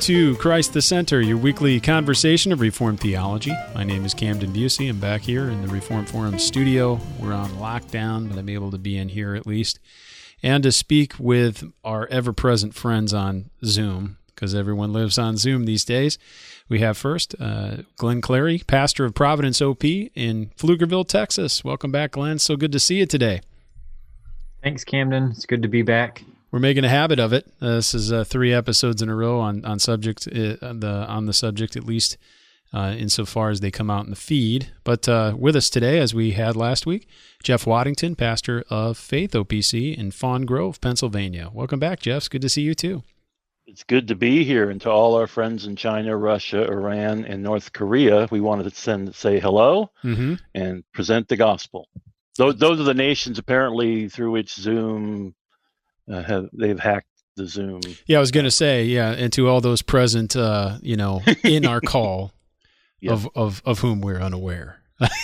to Christ the Center, your weekly conversation of Reformed theology. My name is Camden Busey. I'm back here in the Reformed Forum studio. We're on lockdown, but I'm able to be in here at least, and to speak with our ever-present friends on Zoom, because everyone lives on Zoom these days. We have first Glenn Clary, pastor of Providence OP in Pflugerville, Texas. Welcome back, Glenn. So good to see you today. Thanks, Camden. It's good to be back. We're making a habit of it. This is 3 episodes in a row on the subject, at least insofar as they come out in the feed. But with us today, as we had last week, Jeff Waddington, pastor of Faith OPC in Fawn Grove, Pennsylvania. Welcome back, Jeff. It's good to see you too. It's good to be here, and to all our friends in China, Russia, Iran, and North Korea, we wanted to say hello and present the gospel. Those are the nations apparently through which Zoom they've hacked the Zoom. Yeah, I was going to say, and to all those present, in our call, yeah. of whom we're unaware.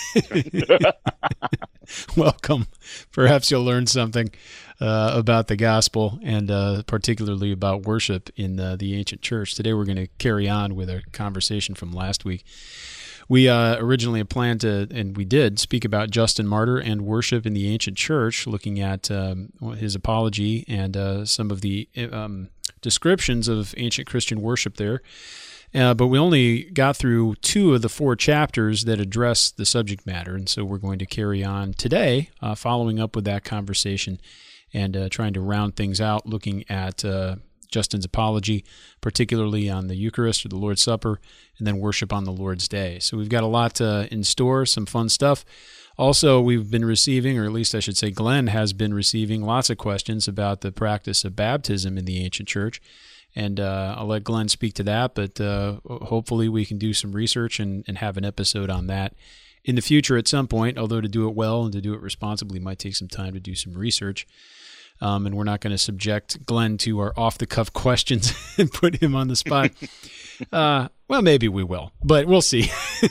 Welcome. Perhaps you'll learn something about the gospel and particularly about worship in the ancient church. Today we're going to carry on with a conversation from last week. We originally had planned to, and we did, speak about Justin Martyr and worship in the ancient church, looking at his apology and some of the descriptions of ancient Christian worship there. But we only got through 2 of the 4 chapters that address the subject matter, and so we're going to carry on today, following up with that conversation and trying to round things out, looking at Justin's apology, particularly on the Eucharist or the Lord's Supper, and then worship on the Lord's Day. So we've got a lot in store, some fun stuff. Also, we've been receiving, or at least I should say Glenn has been receiving, lots of questions about the practice of baptism in the ancient church. And I'll let Glenn speak to that, but hopefully we can do some research and have an episode on that in the future at some point, although to do it well and to do it responsibly might take some time to do some research. And we're not going to subject Glenn to our off-the-cuff questions and put him on the spot. Well, maybe we will, but we'll see.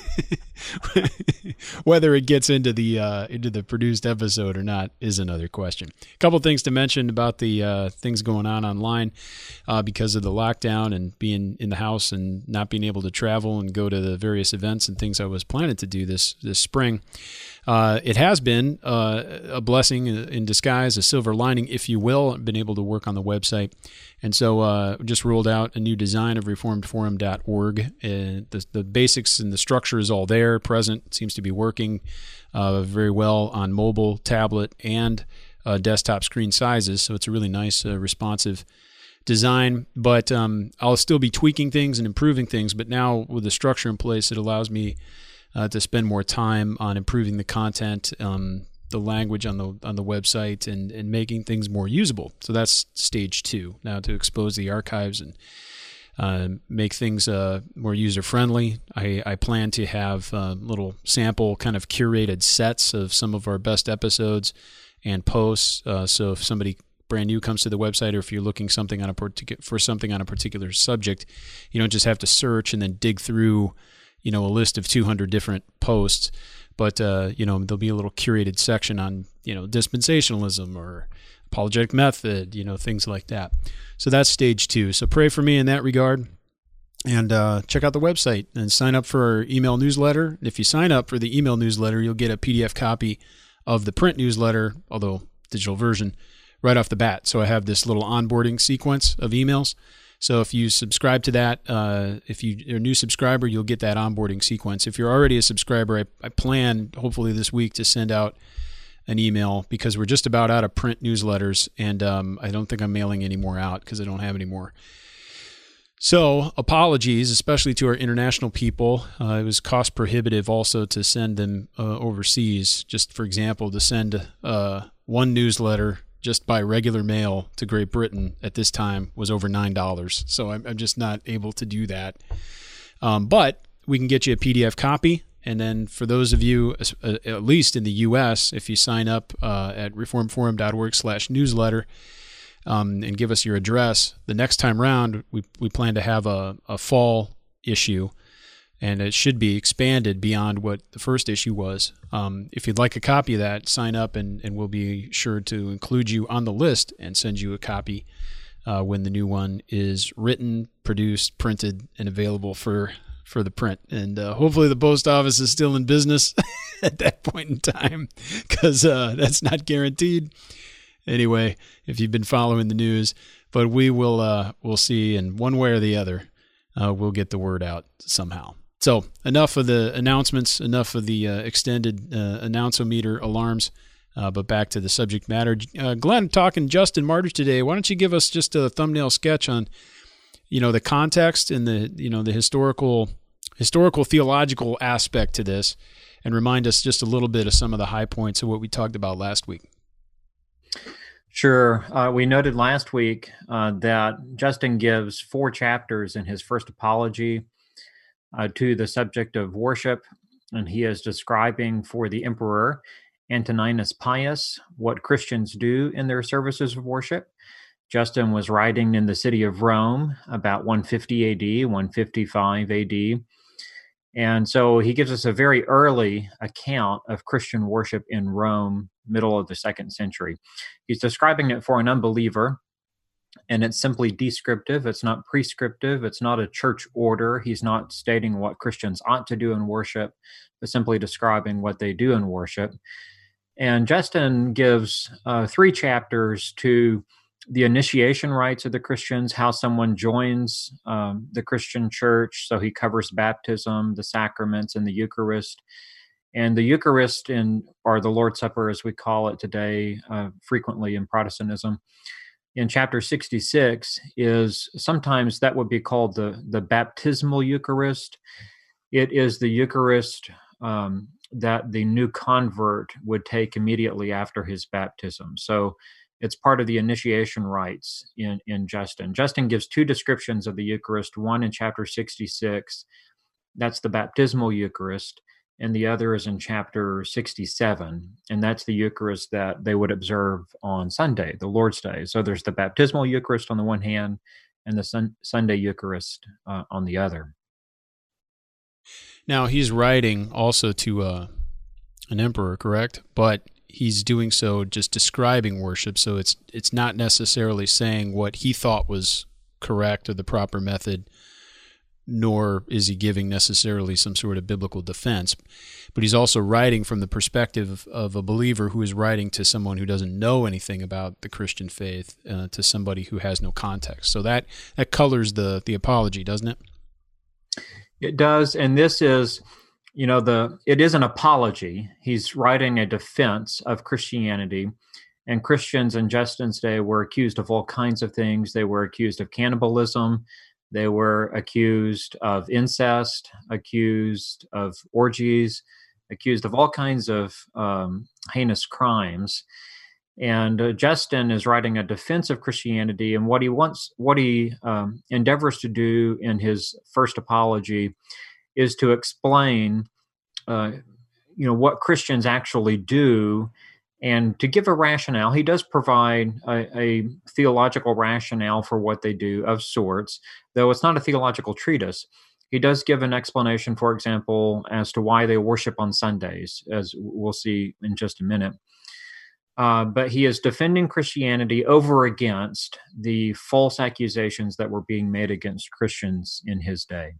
Whether it gets into the produced episode or not is another question. A couple things to mention about the things going on online because of the lockdown and being in the house and not being able to travel and go to the various events and things I was planning to do this spring. It has been a blessing in disguise, a silver lining, if you will. I've been able to work on the website. And so just rolled out a new design of reformedforum.org. The basics and the structure is all there, present. It seems to be working very well on mobile, tablet, and desktop screen sizes. So it's a really nice, responsive design. But I'll still be tweaking things and improving things. But now with the structure in place, it allows me to spend more time on improving the content, the language on the website, and making things more usable. So that's stage 2. Now to expose the archives and make things more user-friendly. I plan to have little sample kind of curated sets of some of our best episodes and posts. So if somebody brand new comes to the website, or if you're looking for something on a particular subject, you don't just have to search and then dig through a list of 200 different posts, but, there'll be a little curated section on, dispensationalism or apologetic method, things like that. So that's stage 2. So pray for me in that regard, and check out the website and sign up for our email newsletter. If you sign up for the email newsletter, you'll get a PDF copy of the print newsletter, although digital version, right off the bat. So I have this little onboarding sequence of emails. So if you subscribe to that, if you're a new subscriber, you'll get that onboarding sequence. If you're already a subscriber, I plan hopefully this week to send out an email because we're just about out of print newsletters, and I don't think I'm mailing any more out because I don't have any more. So apologies, especially to our international people. It was cost prohibitive also to send them overseas. Just for example, to send one newsletter just by regular mail to Great Britain at this time was over $9. So I'm just not able to do that. But we can get you a PDF copy. And then for those of you, at least in the U.S., if you sign up at reformedforum.org/newsletter and give us your address, the next time round, we plan to have a fall issue, and it should be expanded beyond what the first issue was. If you'd like a copy of that, sign up, and we'll be sure to include you on the list and send you a copy when the new one is written, produced, printed, and available for the print. And hopefully the post office is still in business at that point in time, because that's not guaranteed. Anyway, if you've been following the news, but we'll see, and one way or the other, we'll get the word out somehow. So enough of the announcements, enough of the extended announce-o-meter alarms, but back to the subject matter. Glenn, talking Justin Martyr today, why don't you give us just a thumbnail sketch on, the context and the historical theological aspect to this, and remind us just a little bit of some of the high points of what we talked about last week. Sure. We noted last week that Justin gives 4 chapters in his first apology to the subject of worship, and he is describing for the Emperor Antoninus Pius what Christians do in their services of worship. Justin was writing in the city of Rome about 150 AD, 155 AD. And so he gives us a very early account of Christian worship in Rome, middle of the 2nd century. He's describing it for an unbeliever, and it's simply descriptive. It's not prescriptive. It's not a church order. He's not stating what Christians ought to do in worship, but simply describing what they do in worship. And Justin gives 3 chapters to the initiation rites of the Christians, how someone joins the Christian church. So he covers baptism, the sacraments, and the Eucharist. And the Eucharist, or the Lord's Supper as we call it today, frequently in Protestantism, in chapter 66 is sometimes that would be called the baptismal Eucharist. It is the Eucharist that the new convert would take immediately after his baptism. So it's part of the initiation rites in Justin. Justin gives 2 descriptions of the Eucharist, one in chapter 66, that's the baptismal Eucharist, and the other is in chapter 67, and that's the Eucharist that they would observe on Sunday, the Lord's Day. So there's the baptismal Eucharist on the one hand, and the Sunday Eucharist on the other. Now, he's writing also to an emperor, correct? But he's doing so just describing worship, so it's not necessarily saying what he thought was correct or the proper method, nor is he giving necessarily some sort of biblical defense. But he's also writing from the perspective of a believer who is writing to someone who doesn't know anything about the Christian faith, to somebody who has no context. So that colors the apology, doesn't it? It does, and this is, it is an apology. He's writing a defense of Christianity, and Christians in Justin's day were accused of all kinds of things. They were accused of cannibalism. They were accused of incest, accused of orgies, accused of all kinds of heinous crimes. And Justin is writing a defense of Christianity, and what he endeavors to do in his first apology is to explain, what Christians actually do, and to give a rationale. He does provide a theological rationale for what they do of sorts, though it's not a theological treatise. He does give an explanation, for example, as to why they worship on Sundays, as we'll see in just a minute. But he is defending Christianity over against the false accusations that were being made against Christians in his day.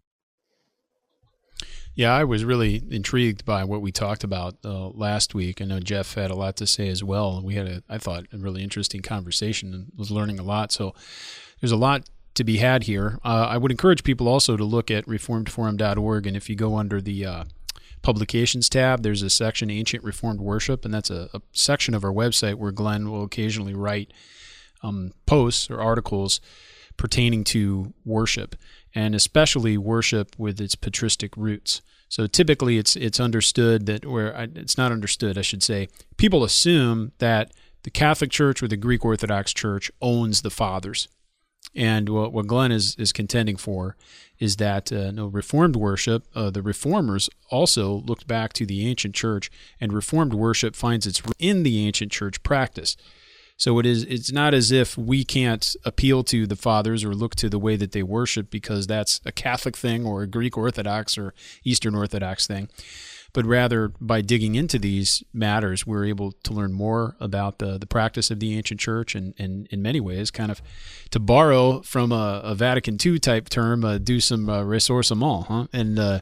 Yeah, I was really intrigued by what we talked about last week. I know Jeff had a lot to say as well. We had, I thought, a really interesting conversation and was learning a lot. So there's a lot to be had here. I would encourage people also to look at reformedforum.org, and if you go under the Publications tab, there's a section, Ancient Reformed Worship, and that's a section of our website where Glenn will occasionally write posts or articles pertaining to worship, and especially worship with its patristic roots. So typically it's understood that, it's not understood, I should say, people assume that the Catholic Church or the Greek Orthodox Church owns the fathers. And what Glenn is contending for is that Reformed worship, the Reformers also looked back to the ancient church, and Reformed worship finds its root in the ancient church practice. So it's not as if we can't appeal to the fathers or look to the way that they worship because that's a Catholic thing or a Greek Orthodox or Eastern Orthodox thing. but rather by digging into these matters, we're able to learn more about the practice of the ancient church, and in many ways, kind of, to borrow from a Vatican II type term, do some ressourcement, huh? And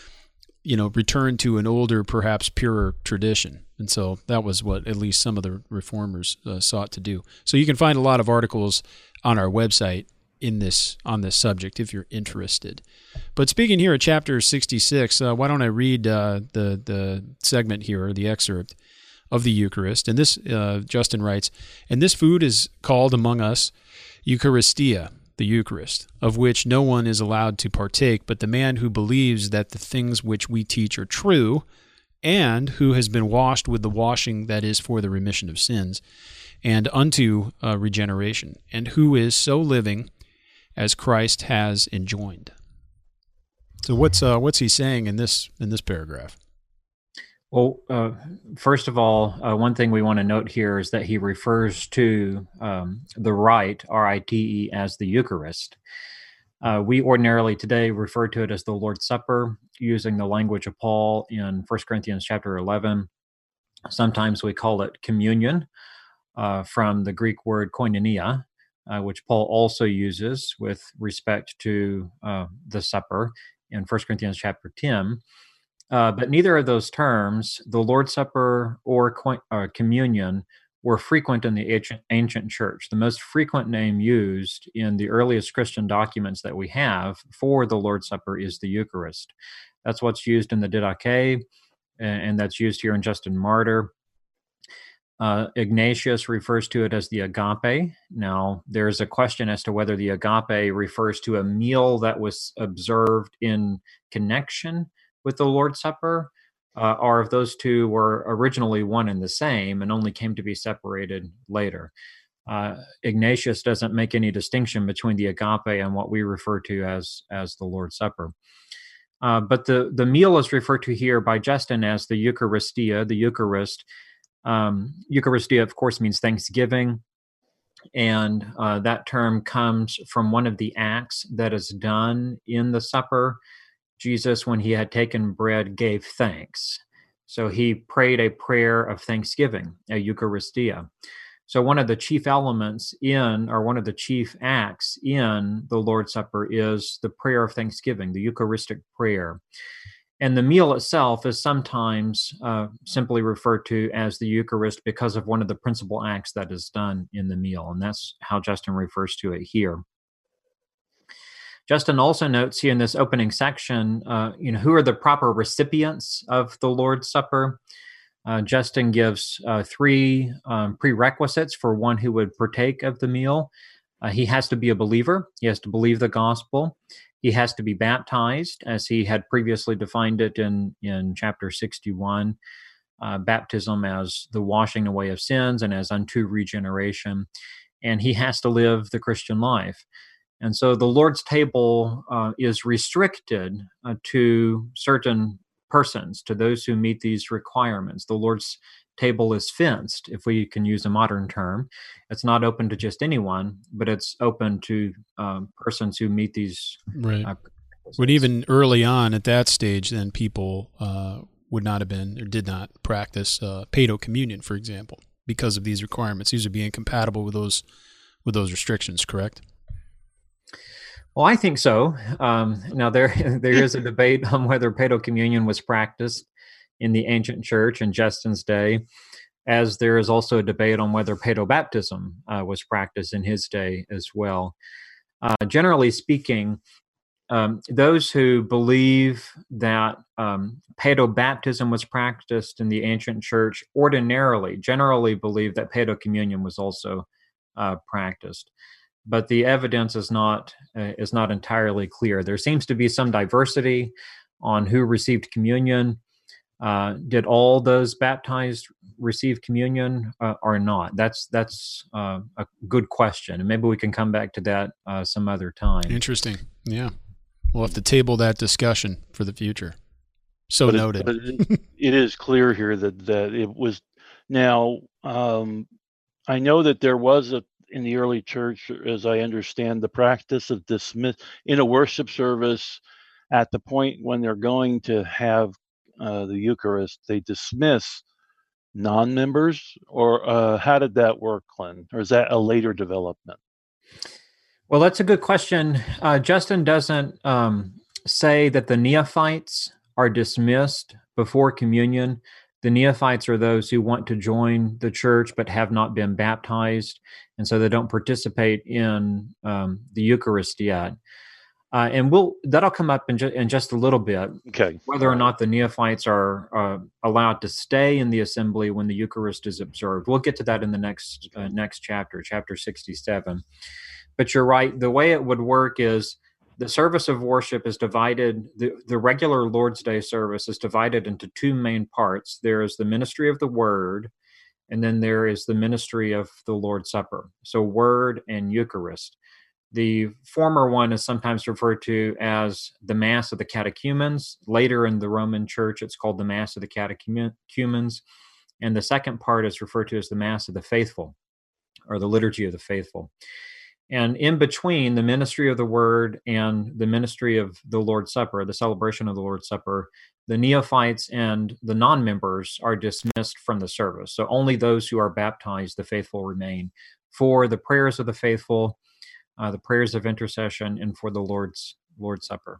return to an older, perhaps purer tradition. And so that was what at least some of the reformers sought to do. So you can find a lot of articles on our website on this subject if you're interested. But speaking here of chapter 66, why don't I read the segment here, or the excerpt of the Eucharist. And this, Justin writes, "And this food is called among us Eucharistia, the Eucharist, of which no one is allowed to partake but the man who believes that the things which we teach are true, and who has been washed with the washing that is for the remission of sins, and unto regeneration, and who is so living as Christ has enjoined." So what's he saying in this paragraph? Well, first of all, one thing we want to note here is that he refers to the rite, R-I-T-E, as the Eucharist. We ordinarily today refer to it as the Lord's Supper, using the language of Paul in 1 Corinthians chapter 11. Sometimes we call it communion, from the Greek word koinonia, which Paul also uses with respect to the supper in 1 Corinthians chapter 10. But neither of those terms, the Lord's Supper or communion, were frequent in the ancient church. The most frequent name used in the earliest Christian documents that we have for the Lord's Supper is the Eucharist. That's what's used in the Didache, and that's used here in Justin Martyr. Ignatius refers to it as the agape. Now, there's a question as to whether the agape refers to a meal that was observed in connection with the Lord's Supper, or if those two were originally one and the same and only came to be separated later. Ignatius doesn't make any distinction between the agape and what we refer to as the Lord's Supper. But the meal is referred to here by Justin as the Eucharistia, the Eucharist. Eucharistia, of course, means thanksgiving, and that term comes from one of the acts that is done in the supper. Jesus, when he had taken bread, gave thanks. So he prayed a prayer of thanksgiving, a Eucharistia. So one of the chief elements one of the chief acts in the Lord's Supper is the prayer of thanksgiving, the Eucharistic prayer. And the meal itself is sometimes simply referred to as the Eucharist because of one of the principal acts that is done in the meal. And that's how Justin refers to it here. Justin also notes here in this opening section, who are the proper recipients of the Lord's Supper. Justin gives three prerequisites for one who would partake of the meal. He has to be a believer. He has to believe the gospel. He has to be baptized, as he had previously defined it in chapter 61, baptism as the washing away of sins and as unto regeneration. And he has to live the Christian life. And so the Lord's table is restricted to certain persons, to those who meet these requirements. The Lord's table is fenced, if we can use a modern term. It's not open to just anyone, but it's open to persons who meet these. Right. But even early on at that stage, then people would not have been or did not practice Paedo communion, for example, because of these requirements. These would be incompatible with those restrictions, correct? Well, I think so. Now, there is a debate on whether Paedo communion was practiced in the ancient church in Justin's day, as there is also a debate on whether Paedo baptism was practiced in his day as well. Generally speaking, those who believe that Paedo baptism was practiced in the ancient church generally believe that Paedo communion was also practiced. But the evidence is not entirely clear. There seems to be some diversity on who received communion. Did all those baptized receive communion or not? That's a good question, and maybe we can come back to that some other time. Interesting. Yeah, we'll have to table that discussion for the future. So noted. But it is clear here that it was. Now, I know that there was in the early church, as I understand, the practice of dismiss in a worship service at the point when they're going to have the Eucharist, they dismiss non-members, or how did that work, Glenn? Or is that a later development? Well, that's a good question. Justin doesn't say that the neophytes are dismissed before communion. The neophytes are those who want to join the church but have not been baptized, and so they don't participate in the Eucharist yet. And that'll come up in just a little bit. Okay. Whether or not the neophytes are allowed to stay in the assembly when the Eucharist is observed. We'll get to that in the next chapter, chapter 67. But you're right. The way it would work is the service of worship is divided. The regular Lord's Day service is divided into two main parts. There is the ministry of the Word, and then there is the ministry of the Lord's Supper. So Word and Eucharist. The former one is sometimes referred to as the Mass of the Catechumens. Later in the Roman Church, it's called the Mass of the Catechumens. And the second part is referred to as the Mass of the Faithful, or the Liturgy of the Faithful. And in between the ministry of the Word and the ministry of the Lord's Supper, the celebration of the Lord's Supper, the neophytes and the non-members are dismissed from the service. So only those who are baptized, the faithful, remain for the prayers of the faithful, the prayers of intercession, and for the Lord's Supper.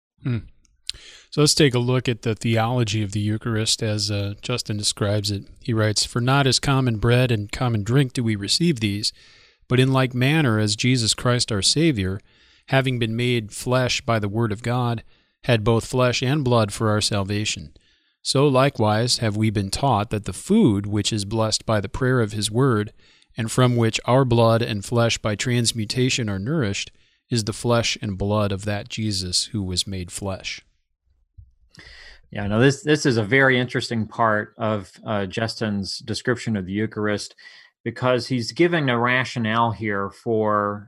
So let's take a look at the theology of the Eucharist as Justin describes it. He writes, "For not as common bread and common drink do we receive these, but in like manner as Jesus Christ our Savior, having been made flesh by the Word of God, had both flesh and blood for our salvation. So likewise have we been taught that the food which is blessed by the prayer of His Word, and from which our blood and flesh by transmutation are nourished, is the flesh and blood of that Jesus who was made flesh." Yeah, no, this is a very interesting part of Justin's description of the Eucharist, because he's giving a rationale here for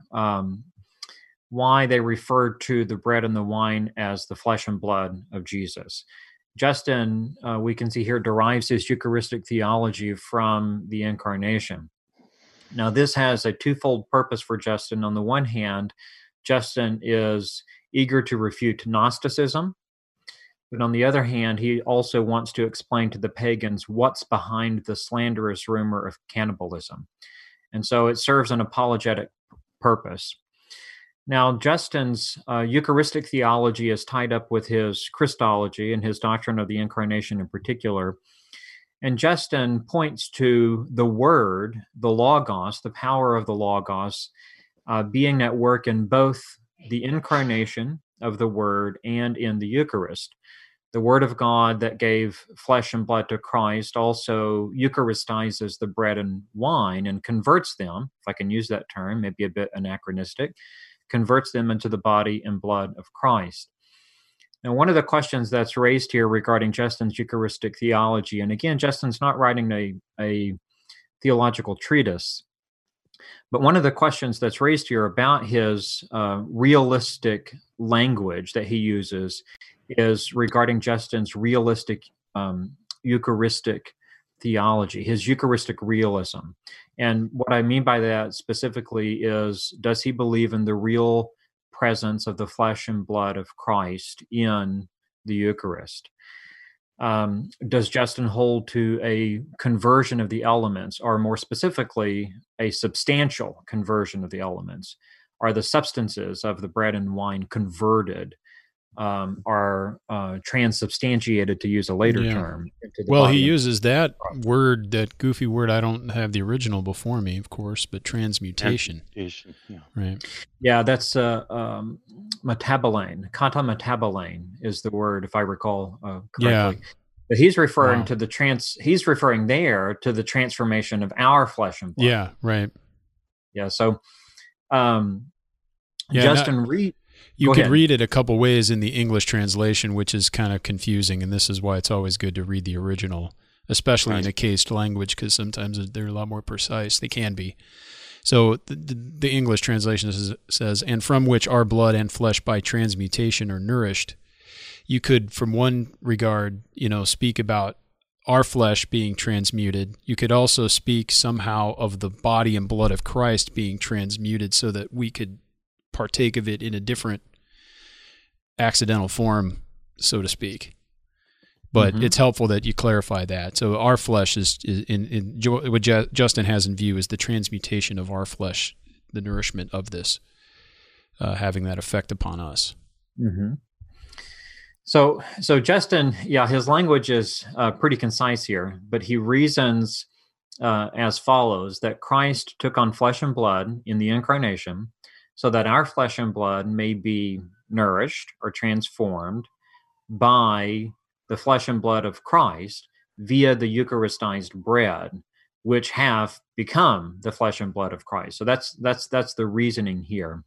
why they referred to the bread and the wine as the flesh and blood of Jesus. Justin, we can see here, derives his Eucharistic theology from the Incarnation. Now, this has a twofold purpose for Justin. On the one hand, Justin is eager to refute Gnosticism, but on the other hand, he also wants to explain to the pagans what's behind the slanderous rumor of cannibalism. And so it serves an apologetic purpose. Now, Justin's Eucharistic theology is tied up with his Christology and his doctrine of the Incarnation in particular. And Justin points to the Word, the Logos, the power of the Logos, being at work in both the incarnation of the Word and in the Eucharist. The Word of God that gave flesh and blood to Christ also Eucharistizes the bread and wine and converts them, if I can use that term, maybe a bit anachronistic, converts them into the body and blood of Christ. Now, one of the questions that's raised here regarding Justin's Eucharistic theology, and again, Justin's not writing a theological treatise, but one of the questions that's raised here about his realistic language that he uses is regarding Justin's realistic Eucharistic theology, his Eucharistic realism. And what I mean by that specifically is, does he believe in the real presence of the flesh and blood of Christ in the Eucharist? Does Justin hold to a conversion of the elements, or more specifically, a substantial conversion of the elements? Are the substances of the bread and wine converted, are transubstantiated, to use a later term? Well, he uses that word, that goofy word. I don't have the original before me, of course, but transmutation. Yeah. Right. Yeah, that's metabolane. Kata metabolane is the word, if I recall correctly. Yeah. But he's referring to he's referring there to the transformation of our flesh and blood. Yeah, right. Yeah, so Justin Reed. You could read it a couple ways in the English translation, which is kind of confusing, and this is why it's always good to read the original, especially in a cased language, because sometimes they're a lot more precise. They can be. So the English translation says, "and from which our blood and flesh by transmutation are nourished." You could, from one regard, speak about our flesh being transmuted. You could also speak somehow of the body and blood of Christ being transmuted so that we could partake of it in a different accidental form, so to speak. But it's helpful that you clarify that. So our flesh is what Justin has in view is the transmutation of our flesh, the nourishment of this, having that effect upon us. Mm-hmm. So Justin, his language is pretty concise here, but he reasons as follows: that Christ took on flesh and blood in the incarnation, so that our flesh and blood may be nourished or transformed by the flesh and blood of Christ via the Eucharistized bread, which have become the flesh and blood of Christ. So that's the reasoning here.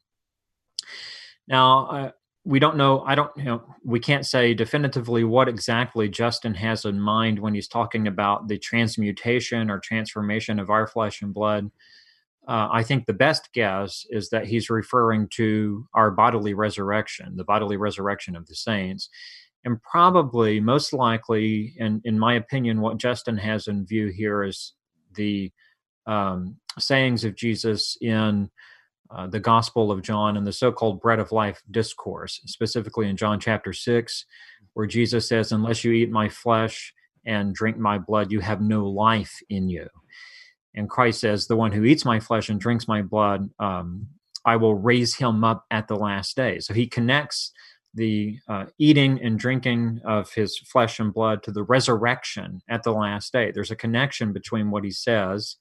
Now, we don't know. We can't say definitively what exactly Justin has in mind when he's talking about the transmutation or transformation of our flesh and blood. I think the best guess is that he's referring to our bodily resurrection, the bodily resurrection of the saints. And probably, most likely, and in my opinion, what Justin has in view here is the sayings of Jesus in the Gospel of John and the so-called bread of life discourse, specifically in John chapter 6, where Jesus says, "Unless you eat my flesh and drink my blood, you have no life in you." And Christ says, "The one who eats my flesh and drinks my blood, I will raise him up at the last day." So he connects the eating and drinking of his flesh and blood to the resurrection at the last day. There's a connection between what he says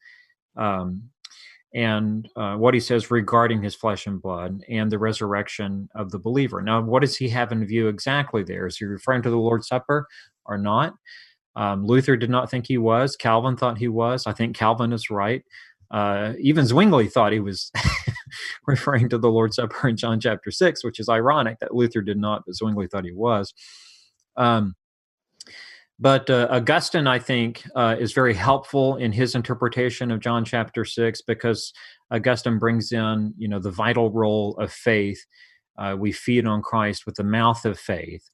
and what he says regarding his flesh and blood and the resurrection of the believer. Now, what does he have in view exactly there? Is he referring to the Lord's Supper or not? Luther did not think he was. Calvin thought he was. I think Calvin is right. Even Zwingli thought he was referring to the Lord's Supper in John chapter 6, which is ironic that Luther did not, but Zwingli thought he was. But Augustine, I think, is very helpful in his interpretation of John chapter 6, because Augustine brings in, the vital role of faith. We feed on Christ with the mouth of faith,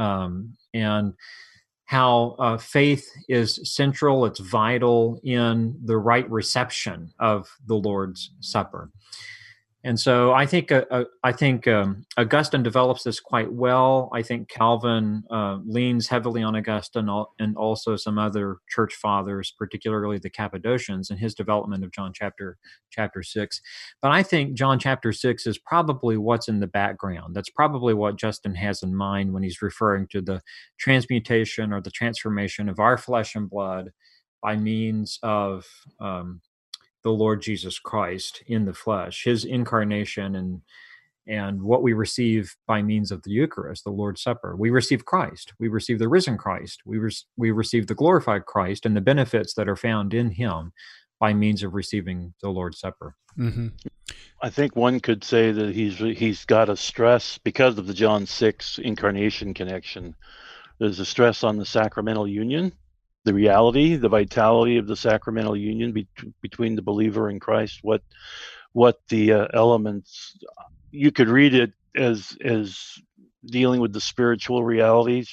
and how faith is central, it's vital in the right reception of the Lord's Supper. And so I think Augustine develops this quite well. I think Calvin leans heavily on Augustine and also some other church fathers, particularly the Cappadocians, in his development of John chapter 6. But I think John chapter 6 is probably what's in the background. That's probably what Justin has in mind when he's referring to the transmutation or the transformation of our flesh and blood by means of the Lord Jesus Christ in the flesh, his incarnation, and what we receive by means of the Eucharist, the Lord's Supper. We receive Christ. We receive the risen Christ. We receive the glorified Christ and the benefits that are found in him by means of receiving the Lord's Supper. Mm-hmm. I think one could say that he's got a stress because of the John 6 incarnation connection. There's a stress on the sacramental union, the reality, the vitality of the sacramental union between the believer and Christ. What the elements, you could read it as dealing with the spiritual realities,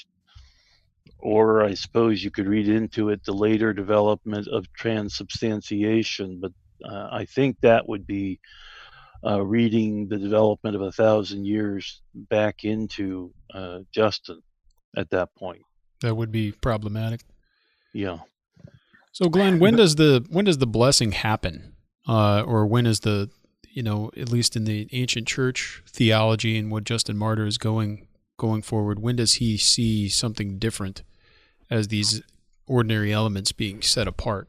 or I suppose you could read into it the later development of transubstantiation. But I think that would be reading the development of 1,000 years back into Justin at that point. That would be problematic. Yeah. So, Glenn, when does the blessing happen, or when is the, at least in the ancient church theology and what Justin Martyr is going forward, when does he see something different as these ordinary elements being set apart?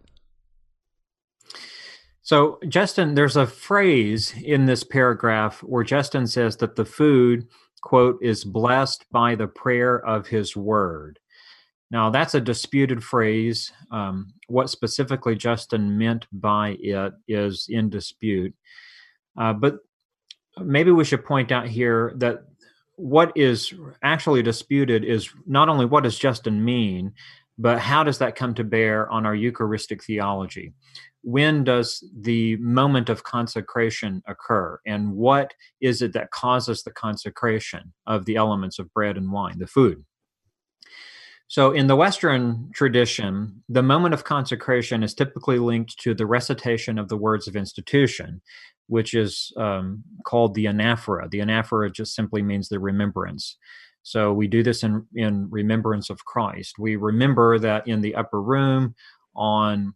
So, Justin, there's a phrase in this paragraph where Justin says that the food, quote, is blessed by the prayer of his word. Now, that's a disputed phrase. What specifically Justin meant by it is in dispute. But maybe we should point out here that what is actually disputed is not only what does Justin mean, but how does that come to bear on our Eucharistic theology? When does the moment of consecration occur? And what is it that causes the consecration of the elements of bread and wine, the food? So in the Western tradition, the moment of consecration is typically linked to the recitation of the words of institution, which is called the anaphora. The anaphora just simply means the remembrance. So we do this in remembrance of Christ. We remember that in the upper room on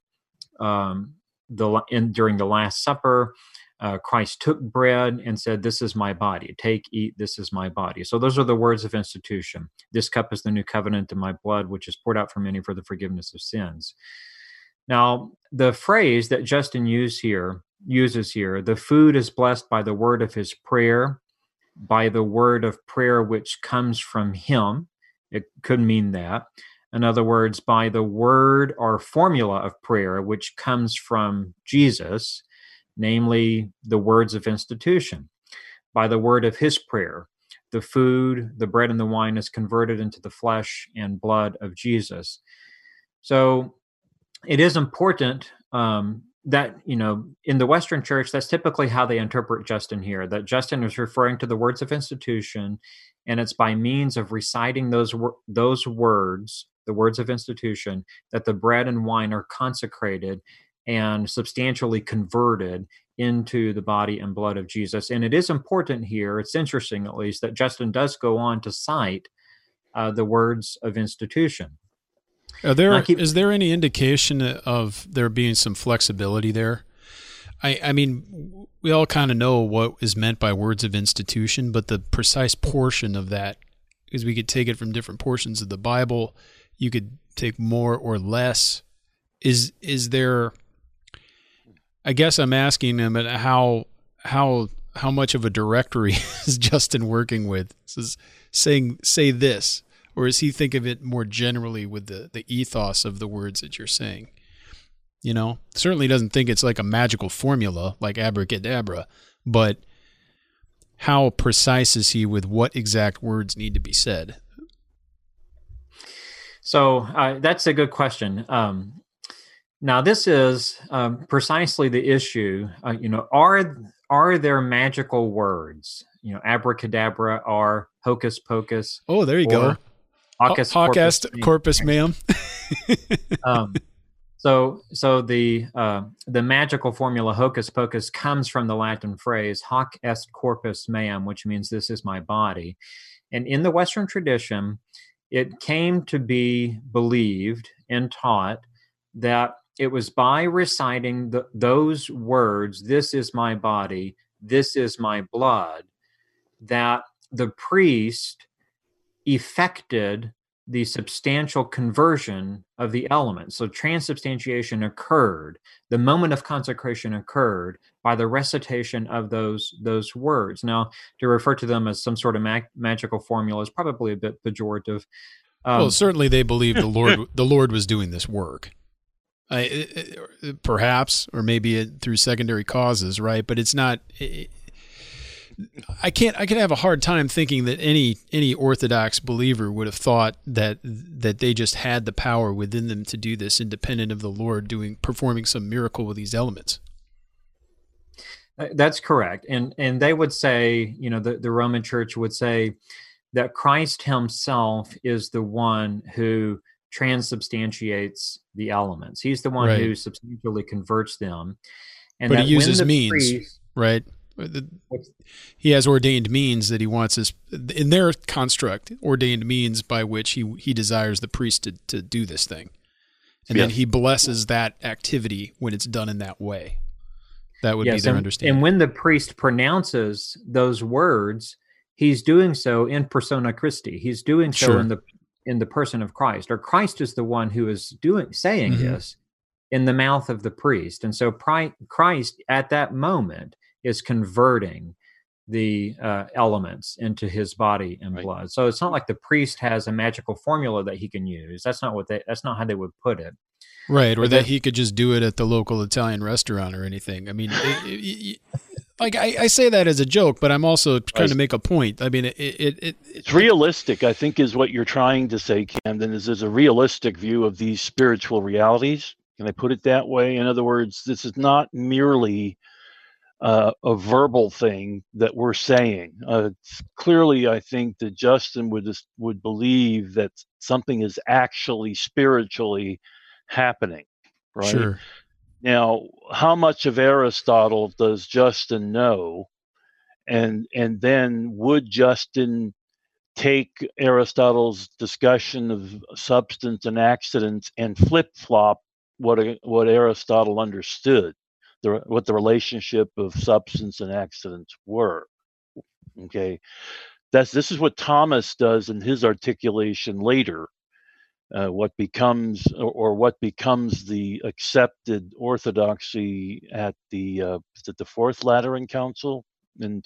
during the Last Supper, Christ took bread and said, "This is my body. Take, eat. This is my body." So those are the words of institution. This cup is the new covenant in my blood, which is poured out for many for the forgiveness of sins. Now, the phrase that Justin uses here, the food is blessed by the word of his prayer, by the word of prayer which comes from him. It could mean that. In other words, by the word or formula of prayer which comes from Jesus, namely the words of institution. By the word of his prayer, the food, the bread and the wine is converted into the flesh and blood of Jesus. So it is important that, in the Western church, that's typically how they interpret Justin here, that Justin is referring to the words of institution, and it's by means of reciting those words, the words of institution, that the bread and wine are consecrated and substantially converted into the body and blood of Jesus. And it is important here, it's interesting at least, that Justin does go on to cite the words of institution. Is there any indication of there being some flexibility there? I mean, we all kind of know what is meant by words of institution, but the precise portion of that, because we could take it from different portions of the Bible, you could take more or less. Is there? I guess I'm asking him how much of a directory is Justin working with? Say this. Or does he think of it more generally with the ethos of the words that you're saying? Certainly doesn't think it's like a magical formula like abracadabra, but how precise is he with what exact words need to be said? So that's a good question. Now, this is precisely the issue. Are there magical words? Abracadabra or hocus pocus. Oh, there you go. Hoc est corpus meum. So the magical formula hocus pocus comes from the Latin phrase hoc est corpus meum, which means this is my body. And in the Western tradition, it came to be believed and taught that it was by reciting those words, "This is my body, this is my blood," that the priest effected the substantial conversion of the elements. So transubstantiation occurred. The moment of consecration occurred by the recitation of those words. Now, to refer to them as some sort of magical formula is probably a bit pejorative. Well, certainly they believed the Lord was doing this work. Perhaps, or maybe through secondary causes, right? But it's not. I can have a hard time thinking that any Orthodox believer would have thought that they just had the power within them to do this, independent of the Lord performing some miracle with these elements. That's correct, and they would say, the Roman Church would say that Christ Himself is the one who transubstantiates the elements. He's the one who substantially converts them, but He uses means, right? He has ordained means that He wants us, in their construct, ordained means by which he desires the priest to do this thing. And then He blesses that activity when it's done in that way. That would be their understanding. And when the priest pronounces those words, he's doing so in persona Christi. He's doing so in the person of Christ, or Christ is the one who is saying this in the mouth of the priest. And so Christ at that moment is converting the elements into His body and blood. So it's not like the priest has a magical formula that he can use. That's not how they would put it. Right, or that he could just do it at the local Italian restaurant or anything. I mean, like I say that as a joke, but I'm also trying to make a point. I mean, it's realistic, I think, is what you're trying to say, Camden, is there's a realistic view of these spiritual realities. Can I put it that way? In other words, this is not merely a verbal thing that we're saying. Clearly, I think that Justin would believe that something is actually spiritually happening, right? Sure. Now, how much of Aristotle does Justin know? And then would Justin take Aristotle's discussion of substance and accidents and flip-flop what Aristotle understood, what the relationship of substance and accidents were. Okay, this is what Thomas does in his articulation later. What becomes the accepted orthodoxy at the Fourth Lateran Council in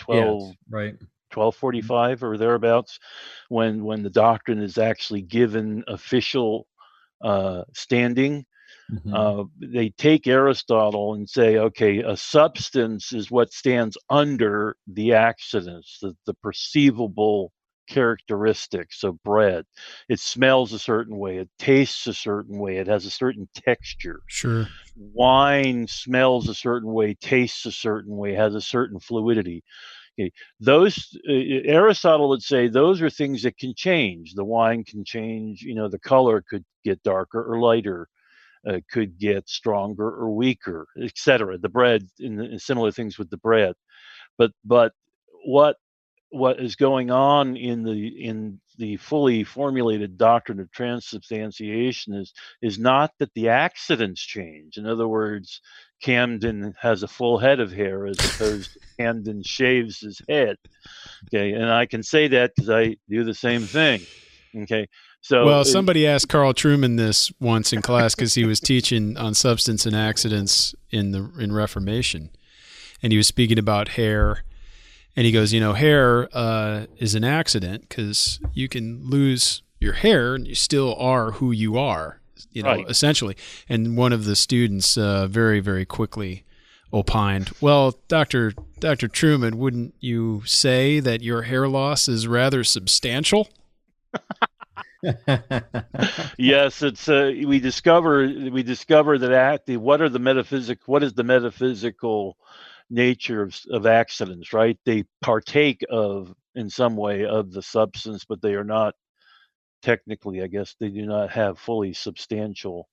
1245 or thereabouts, when the doctrine is actually given official standing. They take Aristotle and say, okay, a substance is what stands under the accidents, the perceivable characteristics of bread. It smells a certain way, it tastes a certain way, it has a certain texture. Sure. Wine smells a certain way, tastes a certain way, has a certain fluidity. Okay. Those Aristotle would say those are things that can change. The wine can change, the color could get darker or lighter, could get stronger or weaker, etc. The bread, and similar things with the bread. But what is going on in the fully formulated doctrine of transubstantiation is not that the accidents change. In other words, Camden has a full head of hair as opposed to Camden shaves his head. Okay, and I can say that because I do the same thing. Okay. So, somebody asked Carl Trueman this once in class because he was teaching on substance and accidents in Reformation, and he was speaking about hair, and he goes, hair is an accident because you can lose your hair and you still are who you are, right, essentially. And one of the students very, very quickly opined, well, Dr. Trueman, wouldn't you say that your hair loss is rather substantial? Yes, it's we discover that what is the metaphysical nature of accidents, right? They partake in some way of the substance, but they are not technically, I guess, they do not have fully substantial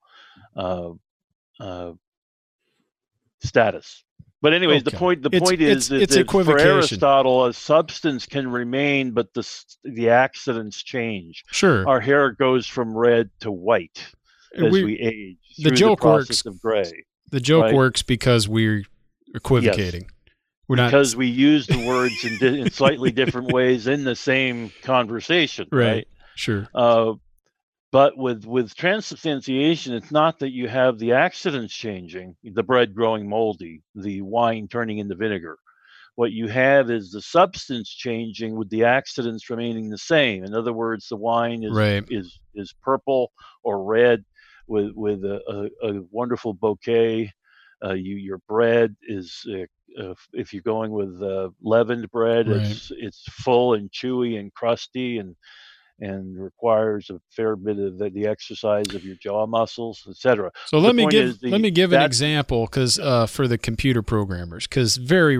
status. But anyways, okay. The point is that for Aristotle, a substance can remain, but the accidents change. Sure, our hair goes from red to white as we age. The joke works of gray. The joke works because we're equivocating. Yes. Because we use the words in slightly different ways in the same conversation. Right. Sure. But with transubstantiation, it's not that you have the accidents changing, the bread growing moldy, the wine turning into vinegar. What you have is the substance changing with the accidents remaining the same. In other words, the wine is purple or red with a wonderful bouquet. Your bread is, if you're going with leavened bread, it's full and chewy and crusty and requires a fair bit of the exercise of your jaw muscles, etc. So let me give an example, because for the computer programmers, because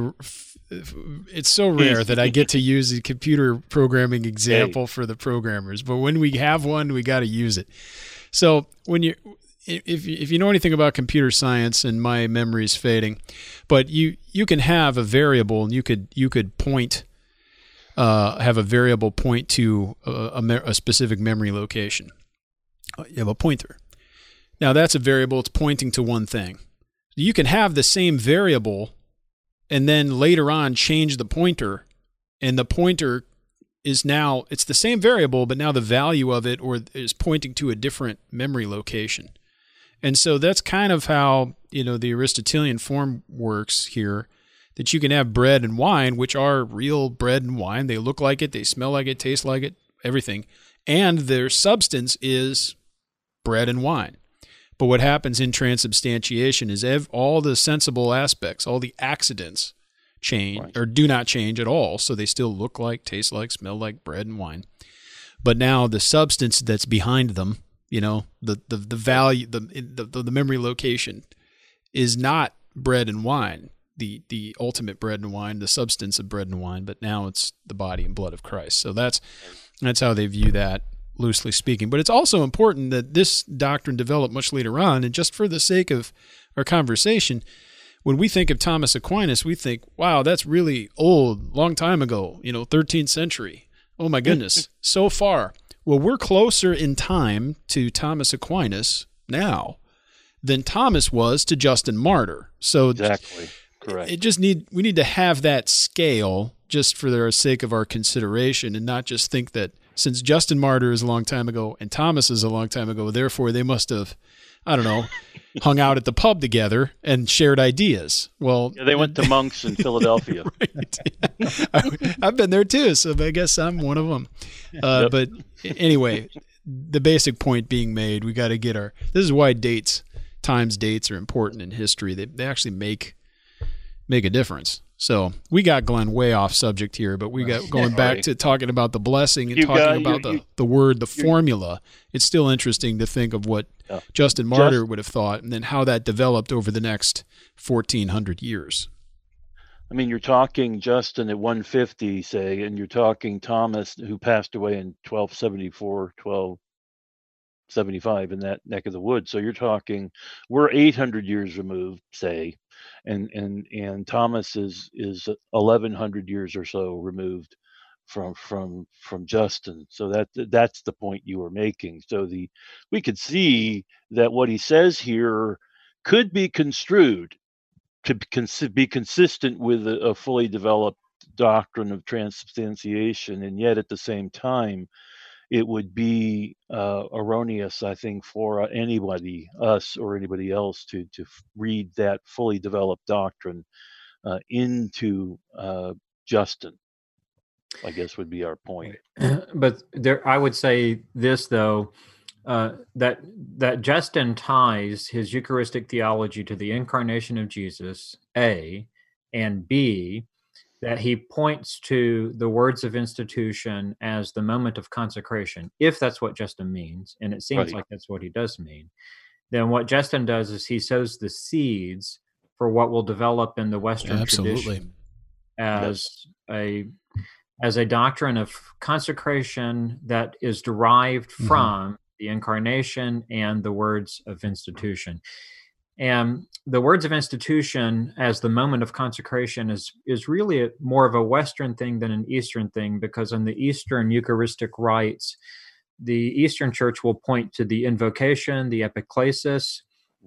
it's so rare that I get to use a computer programming example for the programmers, but when we have one, we got to use it. So if you know anything about computer science, and my memory's fading, but you can have a variable, and you could point. Have a variable point to a specific memory location. You have a pointer. Now that's a variable. It's pointing to one thing. You can have the same variable and then later on change the pointer, and the pointer is now, it's the same variable, but now the value of it is pointing to a different memory location. And so that's kind of how, the Aristotelian form works here. That you can have bread and wine, which are real bread and wine. They look like it, they smell like it, taste like it, everything. And their substance is bread and wine. But what happens in transubstantiation is all the sensible aspects, all the accidents change or do not change at all. So they still look like, taste like, smell like bread and wine. But now the substance that's behind them, the value, the memory location is not bread and wine. The ultimate bread and wine, the substance of bread and wine, but now it's the body and blood of Christ. So that's how they view that, loosely speaking. But it's also important that this doctrine developed much later on, and just for the sake of our conversation, when we think of Thomas Aquinas, we think, wow, that's really old, long time ago, 13th century. Oh my goodness, so far. Well, we're closer in time to Thomas Aquinas now than Thomas was to Justin Martyr. So exactly correct. We need to have that scale just for the sake of our consideration, and not just think that since Justin Martyr is a long time ago and Thomas is a long time ago, therefore they must have, I don't know, hung out at the pub together and shared ideas. Well, yeah, they went to Monks in Philadelphia. Right. I've been there too, so I guess I'm one of them. Yep. But anyway, the basic point being made, we got to get this is why dates are important in history. They actually make a difference. So we got Glenn way off subject here, but we got going back to talking about the blessing and talking about the word, the formula. It's still interesting to think of what Justin Martyr would have thought, and then how that developed over the next 1,400 years. I mean, you're talking Justin at 150, say, and you're talking Thomas, who passed away in 1274, 1275 in that neck of the woods. So you're talking, we're 800 years removed, say, and Thomas is 1,100 years or so removed from Justin. So that's the point you were making. So we could see that what he says here could be construed to be consistent with a fully developed doctrine of transubstantiation, and yet at the same time, it would be erroneous, I think, for anybody, us or anybody else, to read that fully developed doctrine into Justin, I guess would be our point. But I would say this, though, that Justin ties his Eucharistic theology to the incarnation of Jesus, A, and B, that he points to the words of institution as the moment of consecration, if that's what Justin means, and it seems like that's what he does mean. Then what Justin does is he sows the seeds for what will develop in the Western tradition as a doctrine of consecration that is derived from the incarnation and the words of institution. And the words of institution as the moment of consecration is really more of a Western thing than an Eastern thing, because in the Eastern Eucharistic rites, the Eastern Church will point to the invocation, the epiclesis,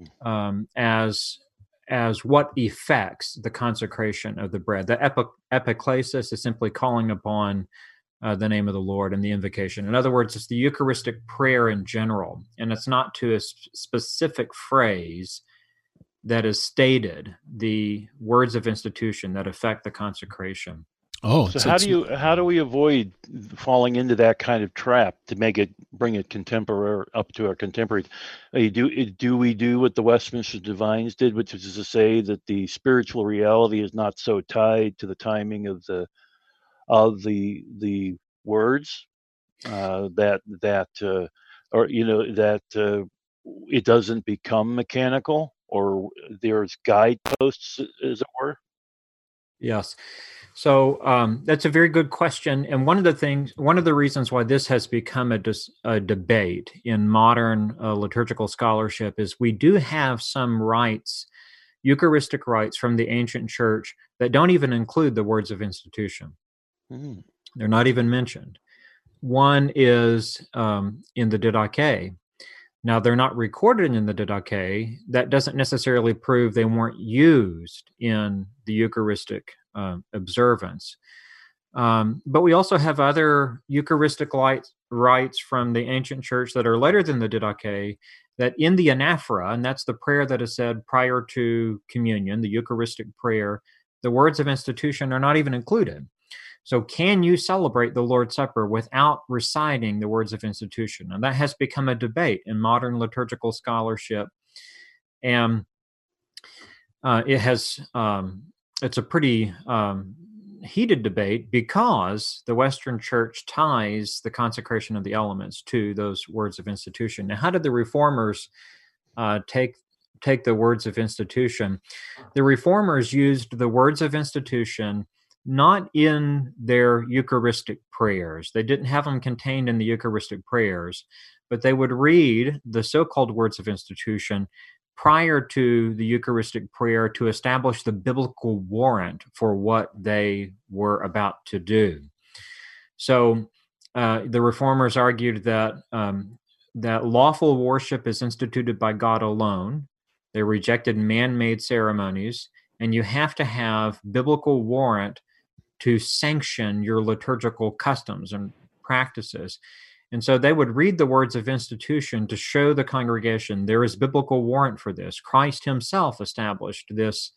as what effects the consecration of the bread. The epiclesis is simply calling upon the name of the Lord, and the invocation. In other words, it's the Eucharistic prayer in general, and it's not to a specific phrase that is stated, the words of institution that affect the consecration. Oh, so how do we avoid falling into that kind of trap to bring it contemporary up to our contemporaries? Do we do what the Westminster Divines did, which is to say that the spiritual reality is not so tied to the timing of the words that it doesn't become mechanical, or there's guideposts, as it were? Yes. So that's a very good question. And one of the reasons why this has become a debate in modern liturgical scholarship is we do have some rites, Eucharistic rites from the ancient church, that don't even include the words of institution. They're not even mentioned. One is in the Didache. Now, they're not recorded in the Didache. That doesn't necessarily prove they weren't used in the Eucharistic observance. But we also have other Eucharistic rites from the ancient church that are later than the Didache, that in the anaphora, and that's the prayer that is said prior to communion, the Eucharistic prayer, the words of institution are not even included. So can you celebrate the Lord's Supper without reciting the words of institution? And that has become a debate in modern liturgical scholarship. And it's a pretty heated debate, because the Western Church ties the consecration of the elements to those words of institution. Now, how did the Reformers take the words of institution? The Reformers used the words of institution not in their Eucharistic prayers. They didn't have them contained in the Eucharistic prayers, but they would read the so-called words of institution prior to the Eucharistic prayer to establish the biblical warrant for what they were about to do. So the Reformers argued that that lawful worship is instituted by God alone. They rejected man-made ceremonies, and you have to have biblical warrant to sanction your liturgical customs and practices. And so they would read the words of institution to show the congregation there is biblical warrant for this. Christ himself established this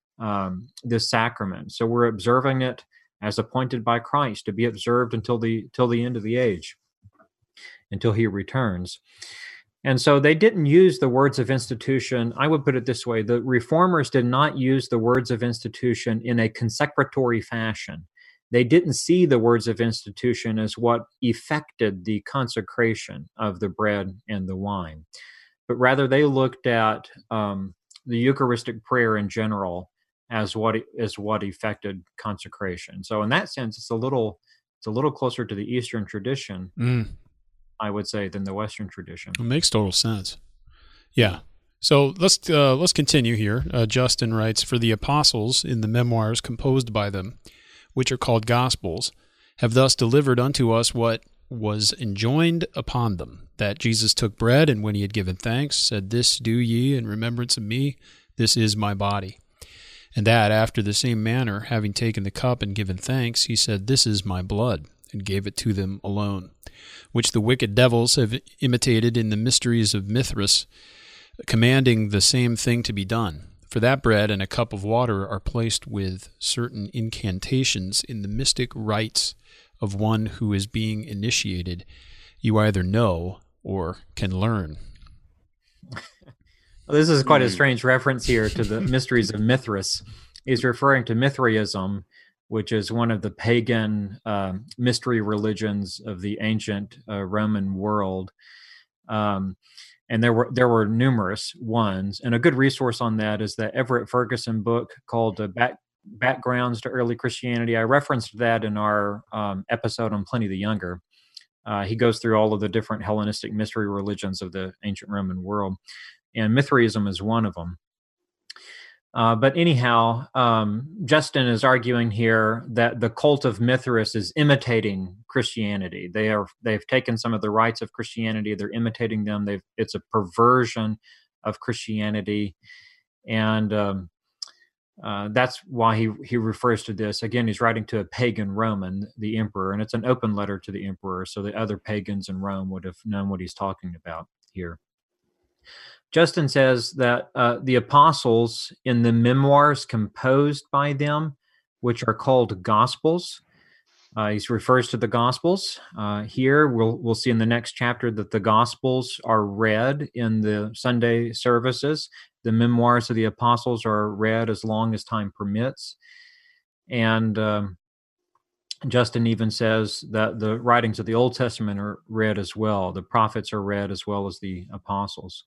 sacrament. So we're observing it as appointed by Christ to be observed until the end of the age, until he returns. And so they didn't use the words of institution. I would put it this way. The Reformers did not use the words of institution in a consecratory fashion. They didn't see the words of institution as what effected the consecration of the bread and the wine, but rather they looked at the Eucharistic prayer in general as what effected consecration. So in that sense, it's a little closer to the Eastern tradition, I would say, than the Western tradition. It makes total sense. Yeah. So let's continue here. Justin writes, for the apostles in the memoirs composed by them, which are called Gospels, have thus delivered unto us what was enjoined upon them, that Jesus took bread, and when he had given thanks, said, This do ye in remembrance of me, this is my body. And that, after the same manner, having taken the cup and given thanks, he said, This is my blood, and gave it to them alone, which the wicked devils have imitated in the mysteries of Mithras, commanding the same thing to be done. For that bread and a cup of water are placed with certain incantations in the mystic rites of one who is being initiated. You either know or can learn. Well, this is quite a strange reference here to the mysteries of Mithras. He's referring to Mithraism, which is one of the pagan mystery religions of the ancient Roman world. And there were numerous ones. And a good resource on that is the Everett Ferguson book called Backgrounds to Early Christianity. I referenced that in our episode on Pliny the Younger. He goes through all of the different Hellenistic mystery religions of the ancient Roman world. And Mithraism is one of them. But anyhow, Justin is arguing here that the cult of Mithras is imitating Christianity. They've taken some of the rites of Christianity, they're imitating them. It's a perversion of Christianity, and that's why he refers to this. Again, he's writing to a pagan Roman, the emperor, and it's an open letter to the emperor, so the other pagans in Rome would have known what he's talking about here. Justin says that the apostles in the memoirs composed by them, which are called Gospels, he refers to the Gospels. Here, we'll see in the next chapter that the Gospels are read in the Sunday services. The memoirs of the apostles are read as long as time permits. And Justin even says that the writings of the Old Testament are read as well. The prophets are read as well as the apostles.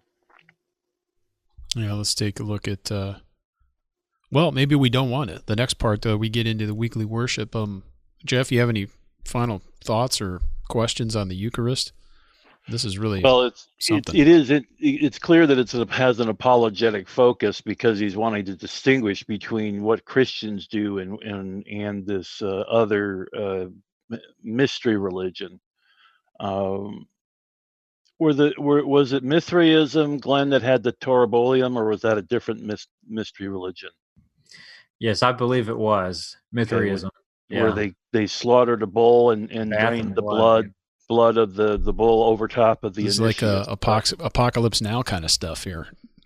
Yeah, let's take a look at, well, maybe we don't want it. The next part, we get into the weekly worship. Jeff, you have any final thoughts or questions on the Eucharist? This is really something. It's clear that it has an apologetic focus because he's wanting to distinguish between what Christians do and this other mystery religion. Was it Mithraism, Glenn, that had the Taurobolium, or was that a different mystery religion? Yes, I believe it was Mithraism. Where they slaughtered a bull and drained the blood of the bull over top of the. It's like a Apocalypse Now kind of stuff here.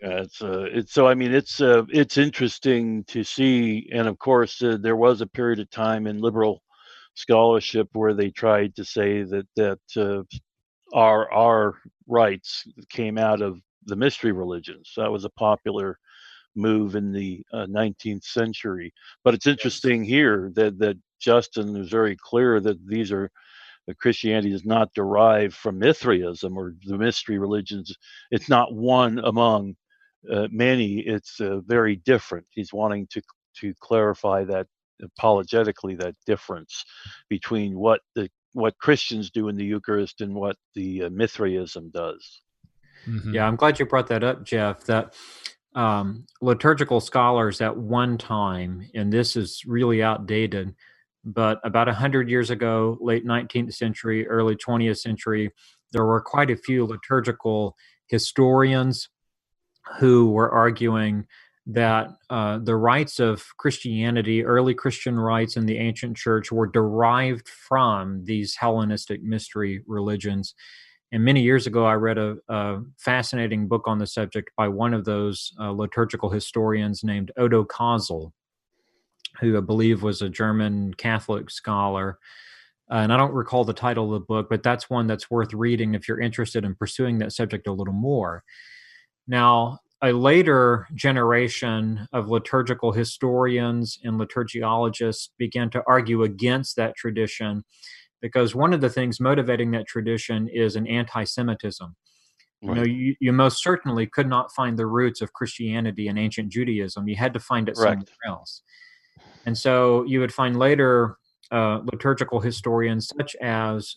It's interesting to see, and of course there was a period of time in liberal scholarship where they tried to say that our rights came out of the mystery religions. That was a popular move in the 19th century. But it's interesting here that Justin is very clear that Christianity is not derived from Mithraism or the mystery religions. It's not one among many. It's very different. He's wanting to clarify that apologetically, that difference between what Christians do in the Eucharist and what the Mithraism does. Mm-hmm. Yeah, I'm glad you brought that up, Jeff. That liturgical scholars at one time, and this is really outdated, but about 100 years ago, late 19th century, early 20th century, there were quite a few liturgical historians who were arguing that the rites of Christianity, early Christian rites in the ancient church, were derived from these Hellenistic mystery religions. And many years ago, I read a fascinating book on the subject by one of those liturgical historians named Odo Kozel, who I believe was a German Catholic scholar. And I don't recall the title of the book, but that's one that's worth reading if you're interested in pursuing that subject a little more. Now, a later generation of liturgical historians and liturgiologists began to argue against that tradition, because one of the things motivating that tradition is an anti-Semitism. Right. You most certainly could not find the roots of Christianity in ancient Judaism. You had to find it somewhere else. And so you would find later liturgical historians such as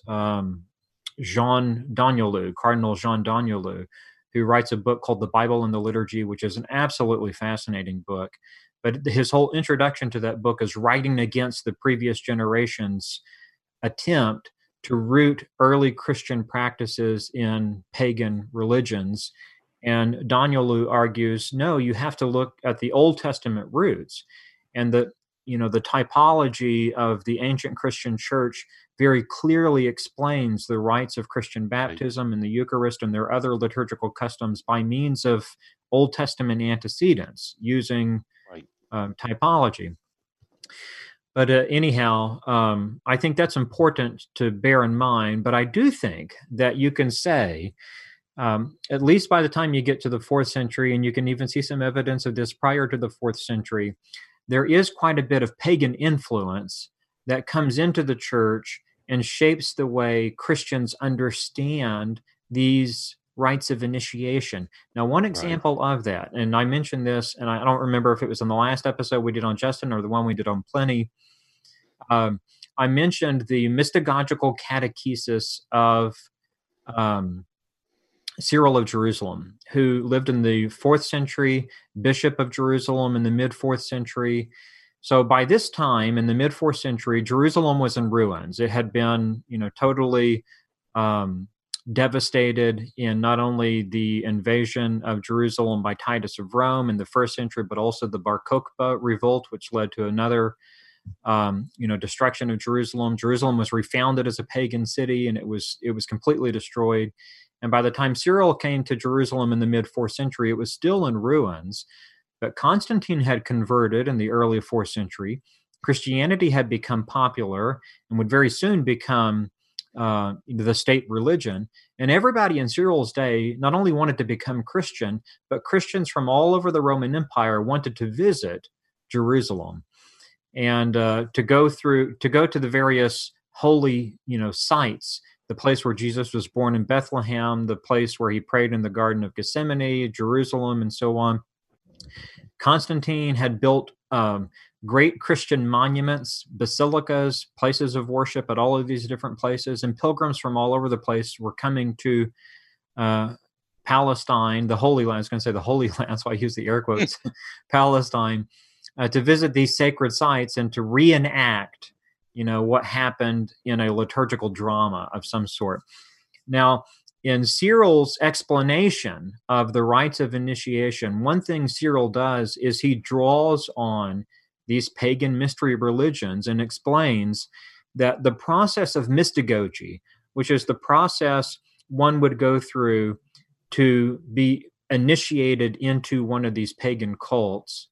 Jean Danielou, Cardinal Jean Danielou, who writes a book called The Bible and the Liturgy, which is an absolutely fascinating book. But his whole introduction to that book is writing against the previous generation's attempt to root early Christian practices in pagan religions. And Danielou argues, no, you have to look at the Old Testament roots. And the typology of the ancient Christian church very clearly explains the rites of Christian baptism and the Eucharist and their other liturgical customs by means of Old Testament antecedents using typology. But anyhow, I think that's important to bear in mind. But I do think that you can say, at least by the time you get to the 4th century, and you can even see some evidence of this prior to the 4th century, there is quite a bit of pagan influence that comes into the church and shapes the way Christians understand these rites of initiation. Now, one example of that, and I mentioned this, and I don't remember if it was in the last episode we did on Justin or the one we did on Pliny. I mentioned the mystagogical catechesis of Cyril of Jerusalem, who lived in the 4th century, bishop of Jerusalem in the mid-4th century. So by this time, in the mid-4th century, Jerusalem was in ruins. It had been, totally devastated in not only the invasion of Jerusalem by Titus of Rome in the 1st century, but also the Bar Kokhba revolt, which led to another destruction of Jerusalem. Jerusalem was refounded as a pagan city, and it was completely destroyed. And by the time Cyril came to Jerusalem in the mid-4th century, it was still in ruins. But Constantine had converted in the early 4th century. Christianity had become popular and would very soon become the state religion. And everybody in Cyril's day not only wanted to become Christian, but Christians from all over the Roman Empire wanted to visit Jerusalem and to go to the various holy sites. The place where Jesus was born in Bethlehem, the place where he prayed in the Garden of Gethsemane, Jerusalem, and so on. Constantine had built great Christian monuments, basilicas, places of worship at all of these different places, and pilgrims from all over the place were coming to Palestine, the Holy Land. I was going to say the Holy Land, that's why I use the air quotes, Palestine, to visit these sacred sites and to reenact what happened in a liturgical drama of some sort. Now, in Cyril's explanation of the rites of initiation, one thing Cyril does is he draws on these pagan mystery religions and explains that the process of mystagogy, which is the process one would go through to be initiated into one of these pagan cults,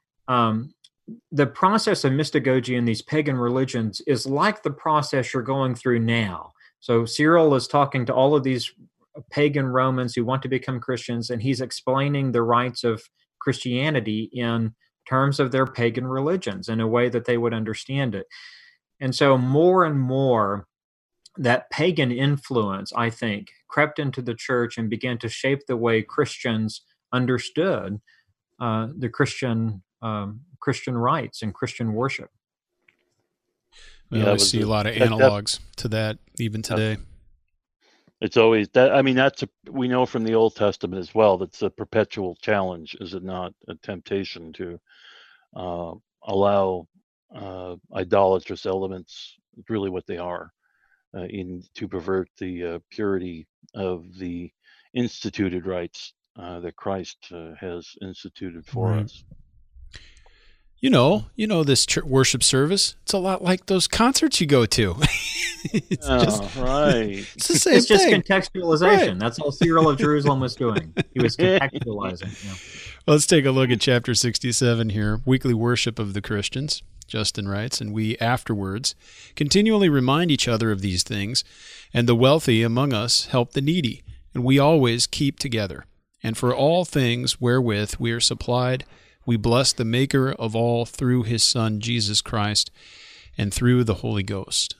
the process of mystagogy in these pagan religions is like the process you're going through now. So Cyril is talking to all of these pagan Romans who want to become Christians, and he's explaining the rites of Christianity in terms of their pagan religions in a way that they would understand it. And so more and more that pagan influence, I think, crept into the church and began to shape the way Christians understood the Christian rites and Christian worship. Well, I see a lot of analogs to that even today. It's always that. I mean, we know from the Old Testament as well. That's a perpetual challenge, is it not? A temptation to allow idolatrous elements, really what they are, to pervert the purity of the instituted rites that Christ has instituted for us. You know this worship service. It's a lot like those concerts you go to. It's the same it's just thing. contextualization. Right. That's all Cyril of Jerusalem was doing. He was contextualizing. Yeah. Well, let's take a look at chapter 67 here. Weekly worship of the Christians, Justin writes, and we afterwards continually remind each other of these things, and the wealthy among us help the needy, and we always keep together. And for all things wherewith we are supplied, we bless the Maker of all through his Son, Jesus Christ, and through the Holy Ghost.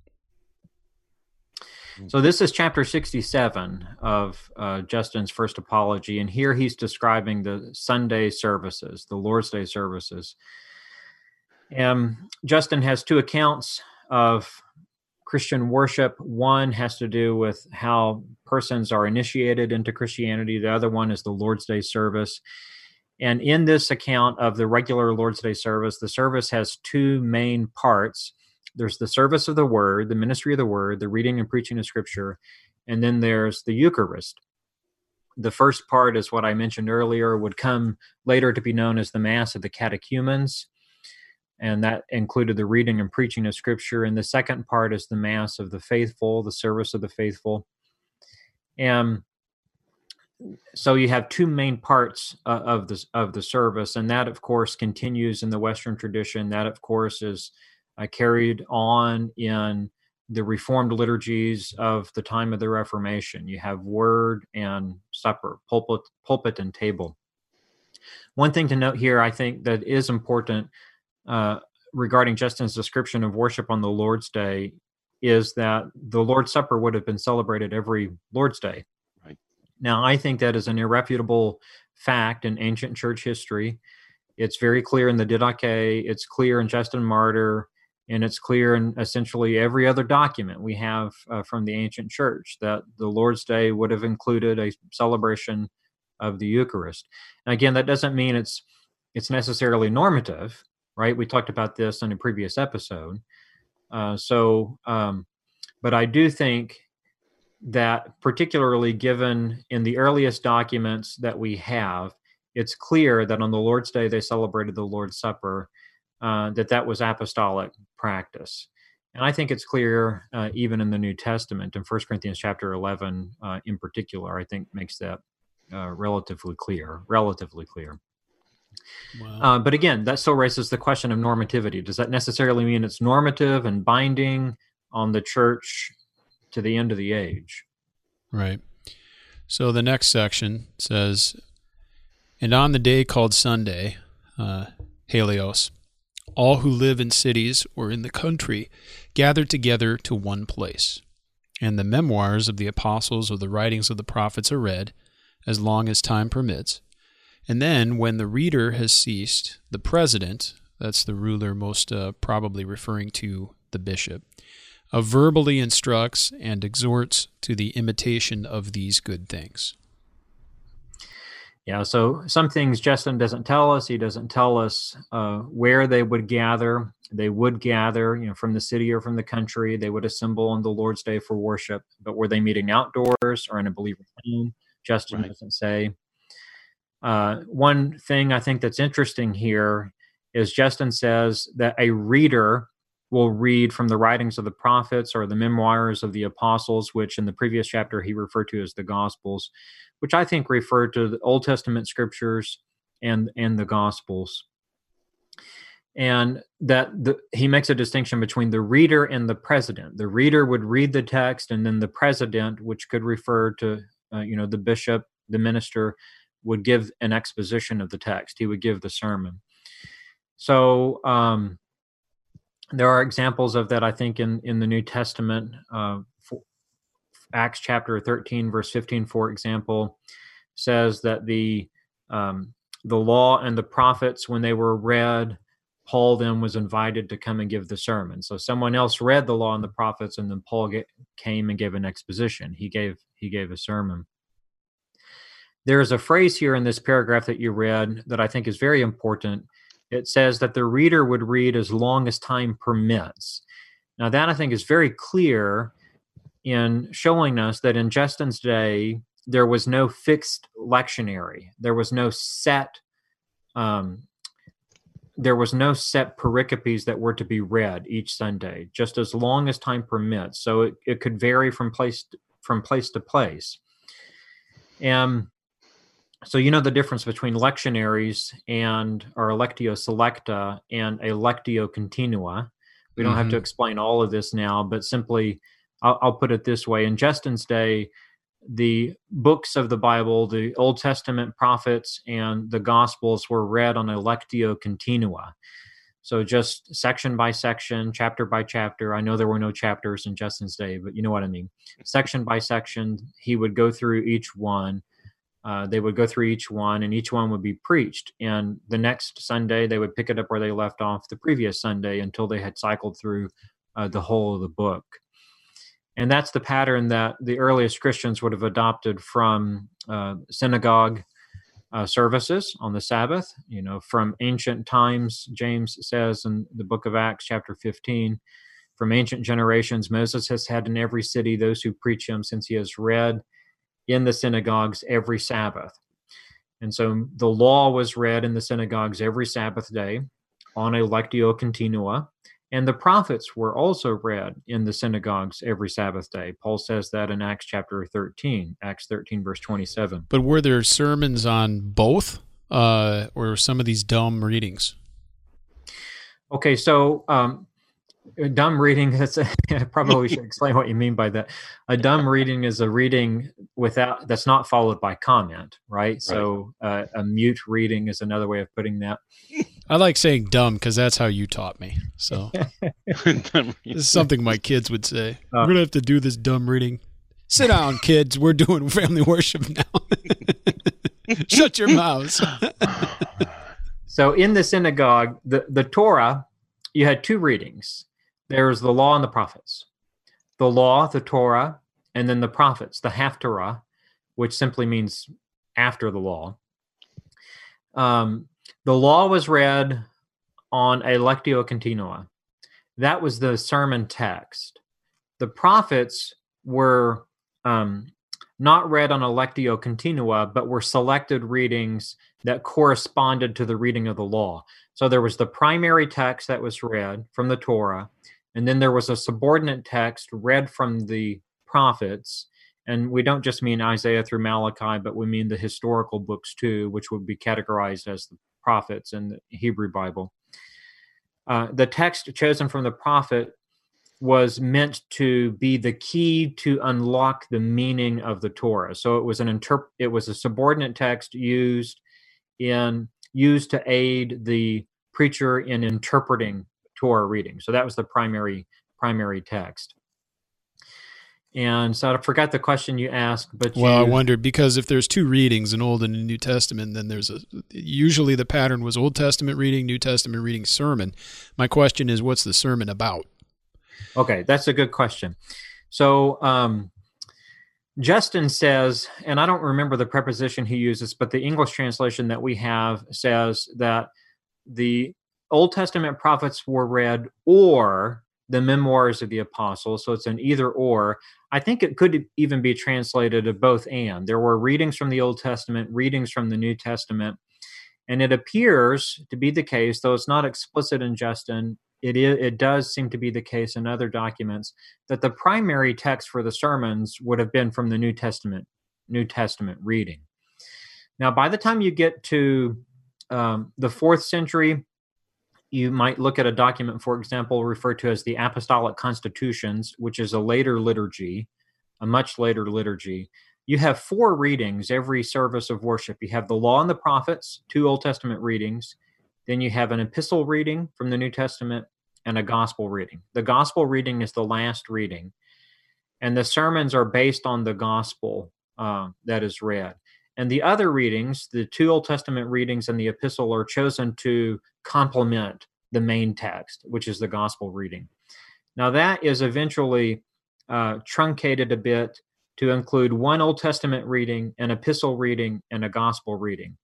So this is chapter 67 of Justin's first apology, and here he's describing the Sunday services, the Lord's Day services. And Justin has two accounts of Christian worship. One has to do with how persons are initiated into Christianity. The other one is the Lord's Day service. And in this account of the regular Lord's Day service, the service has two main parts. There's the service of the Word, the ministry of the Word, the reading and preaching of Scripture, and then there's the Eucharist. The first part is what I mentioned earlier, would come later to be known as the Mass of the Catechumens, and that included the reading and preaching of Scripture. And the second part is the Mass of the Faithful, the service of the faithful. And so you have two main parts of the service, and that, of course, continues in the Western tradition. That, of course, is carried on in the Reformed liturgies of the time of the Reformation. You have word and supper, pulpit and table. One thing to note here, I think, that is important regarding Justin's description of worship on the Lord's Day is that the Lord's Supper would have been celebrated every Lord's Day. Right. Now, I think that is an irrefutable fact in ancient church history. It's very clear in the Didache, it's clear in Justin Martyr, and it's clear in essentially every other document we have from the ancient church that the Lord's Day would have included a celebration of the Eucharist. And again, that doesn't mean it's necessarily normative, right? We talked about this in a previous episode. But I do think that particularly given in the earliest documents that we have, it's clear that on the Lord's Day they celebrated the Lord's Supper, that was apostolic practice. And I think it's clear even in the New Testament, in 1 Corinthians chapter 11 in particular, I think makes that relatively clear. Wow. But again, that still raises the question of normativity. Does that necessarily mean it's normative and binding on the church to the end of the age? Right. So the next section says, and on the day called Sunday, Helios, all who live in cities or in the country gather together to one place, and the memoirs of the apostles or the writings of the prophets are read, as long as time permits. And then, when the reader has ceased, the president, that's the ruler most probably referring to the bishop, verbally instructs and exhorts to the imitation of these good things. Yeah, so some things Justin doesn't tell us. He doesn't tell us where they would gather. They would gather, from the city or from the country. They would assemble on the Lord's Day for worship. But were they meeting outdoors or in a believer's home? Justin doesn't say. One thing I think that's interesting here is Justin says that a reader will read from the writings of the prophets or the memoirs of the apostles, which in the previous chapter he referred to as the Gospels, which I think refer to the Old Testament scriptures and the Gospels. And that he makes a distinction between the reader and the president. The reader would read the text, and then the president, which could refer to the bishop, the minister, would give an exposition of the text. He would give the sermon. So there are examples of that, I think, in the New Testament. Acts chapter 13, verse 15, for example, says that the law and the prophets, when they were read, Paul then was invited to come and give the sermon. So someone else read the law and the prophets, and then Paul came and gave an exposition. He gave a sermon. There is a phrase here in this paragraph that you read that I think is very important, it says that the reader would read as long as time permits. Now, that I think is very clear in showing us that in Justin's day, there was no fixed lectionary. There was no set pericopes that were to be read each Sunday, just as long as time permits. So it could vary from place to place. And so you know the difference between lectionaries or lectio selecta and a lectio continua. We don't have to explain all of this now, but simply I'll put it this way. In Justin's day, the books of the Bible, the Old Testament prophets, and the Gospels were read on a lectio continua. So just section by section, chapter by chapter. I know there were no chapters in Justin's day, but you know what I mean. Section by section, he would go through each one. They would go through each one, and each one would be preached. And the next Sunday, they would pick it up where they left off the previous Sunday until they had cycled through the whole of the book. And that's the pattern that the earliest Christians would have adopted from synagogue services on the Sabbath. You know, from ancient times, James says in the book of Acts, chapter 15, from ancient generations, Moses has had in every city those who preach him, since he has read in the synagogues every Sabbath. And so the law was read in the synagogues every Sabbath day on a lectio continua. And the prophets were also read in the synagogues every Sabbath day. Paul says that in Acts chapter 13, Acts 13, verse 27. But were there sermons on both, or some of these dumb readings? Okay, so dumb reading, I probably should explain what you mean by that. A dumb reading is a reading that's not followed by comment, right? So a mute reading is another way of putting that. I like saying dumb because that's how you taught me. So this is something my kids would say. We're going to have to do this dumb reading. Sit down, kids. We're doing family worship now. Shut your mouths. So in the synagogue, the Torah, you had two readings. There's the law and the prophets. The law, the Torah, and then the prophets, the Haftarah, which simply means after the law. The law was read on a lectio continua. That was the sermon text. The prophets were not read on a lectio continua, but were selected readings that corresponded to the reading of the law. So there was the primary text that was read from the Torah, and then there was a subordinate text read from the prophets. And we don't just mean Isaiah through Malachi, but we mean the historical books too, which would be categorized as the prophets in the Hebrew Bible. The text chosen from the prophet was meant to be the key to unlock the meaning of the Torah. So it was a subordinate text used to aid the preacher in interpreting Torah reading. So that was the primary text. And so I forgot the question you asked, but I wondered, because if there's two readings, an Old and a New Testament, then usually the pattern was Old Testament reading, New Testament reading, sermon. My question is, what's the sermon about? Okay, that's a good question. So Justin says, and I don't remember the preposition he uses, but the English translation that we have says that the Old Testament prophets were read, or the memoirs of the apostles. So it's an either or. I think it could even be translated of both and. There were readings from the Old Testament, readings from the New Testament. And it appears to be the case, though it's not explicit in Justin, it does seem to be the case in other documents, that the primary text for the sermons would have been from the New Testament reading. Now, by the time you get to the 4th century, you might look at a document, for example, referred to as the Apostolic Constitutions, which is a later liturgy, a much later liturgy. You have 4 readings every service of worship. You have the Law and the Prophets, 2 Old Testament readings. Then you have an epistle reading from the New Testament and a gospel reading. The gospel reading is the last reading. And the sermons are based on the gospel that is read. And the other readings, the 2 Old Testament readings and the epistle, are chosen to complement the main text, which is the gospel reading. Now that is eventually truncated a bit to include 1 Old Testament reading, an epistle reading, and a gospel reading.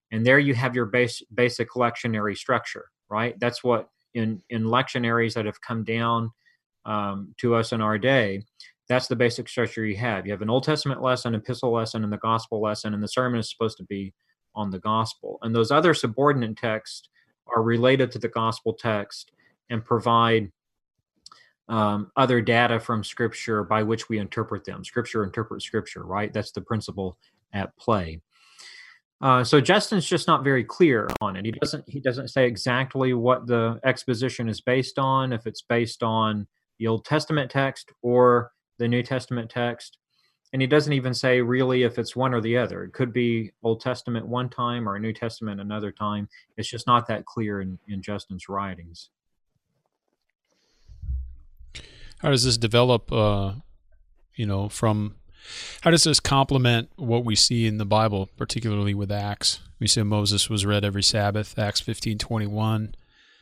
And there you have your basic lectionary structure, right? That's what in lectionaries that have come down to us in our day, that's the basic structure you have. You have an Old Testament lesson, epistle lesson, and the gospel lesson, and the sermon is supposed to be on the gospel. And those other subordinate texts are related to the gospel text and provide other data from Scripture by which we interpret them. Scripture interprets Scripture, right? That's the principle at play. So Justin's just not very clear on it. He doesn't say exactly what the exposition is based on, if it's based on the Old Testament text or the New Testament text. And he doesn't even say really if it's one or the other. It could be Old Testament one time or New Testament another time. It's just not that clear in Justin's writings. How does this develop, how does this complement what we see in the Bible, particularly with Acts? We see Moses was read every Sabbath, Acts 15:21.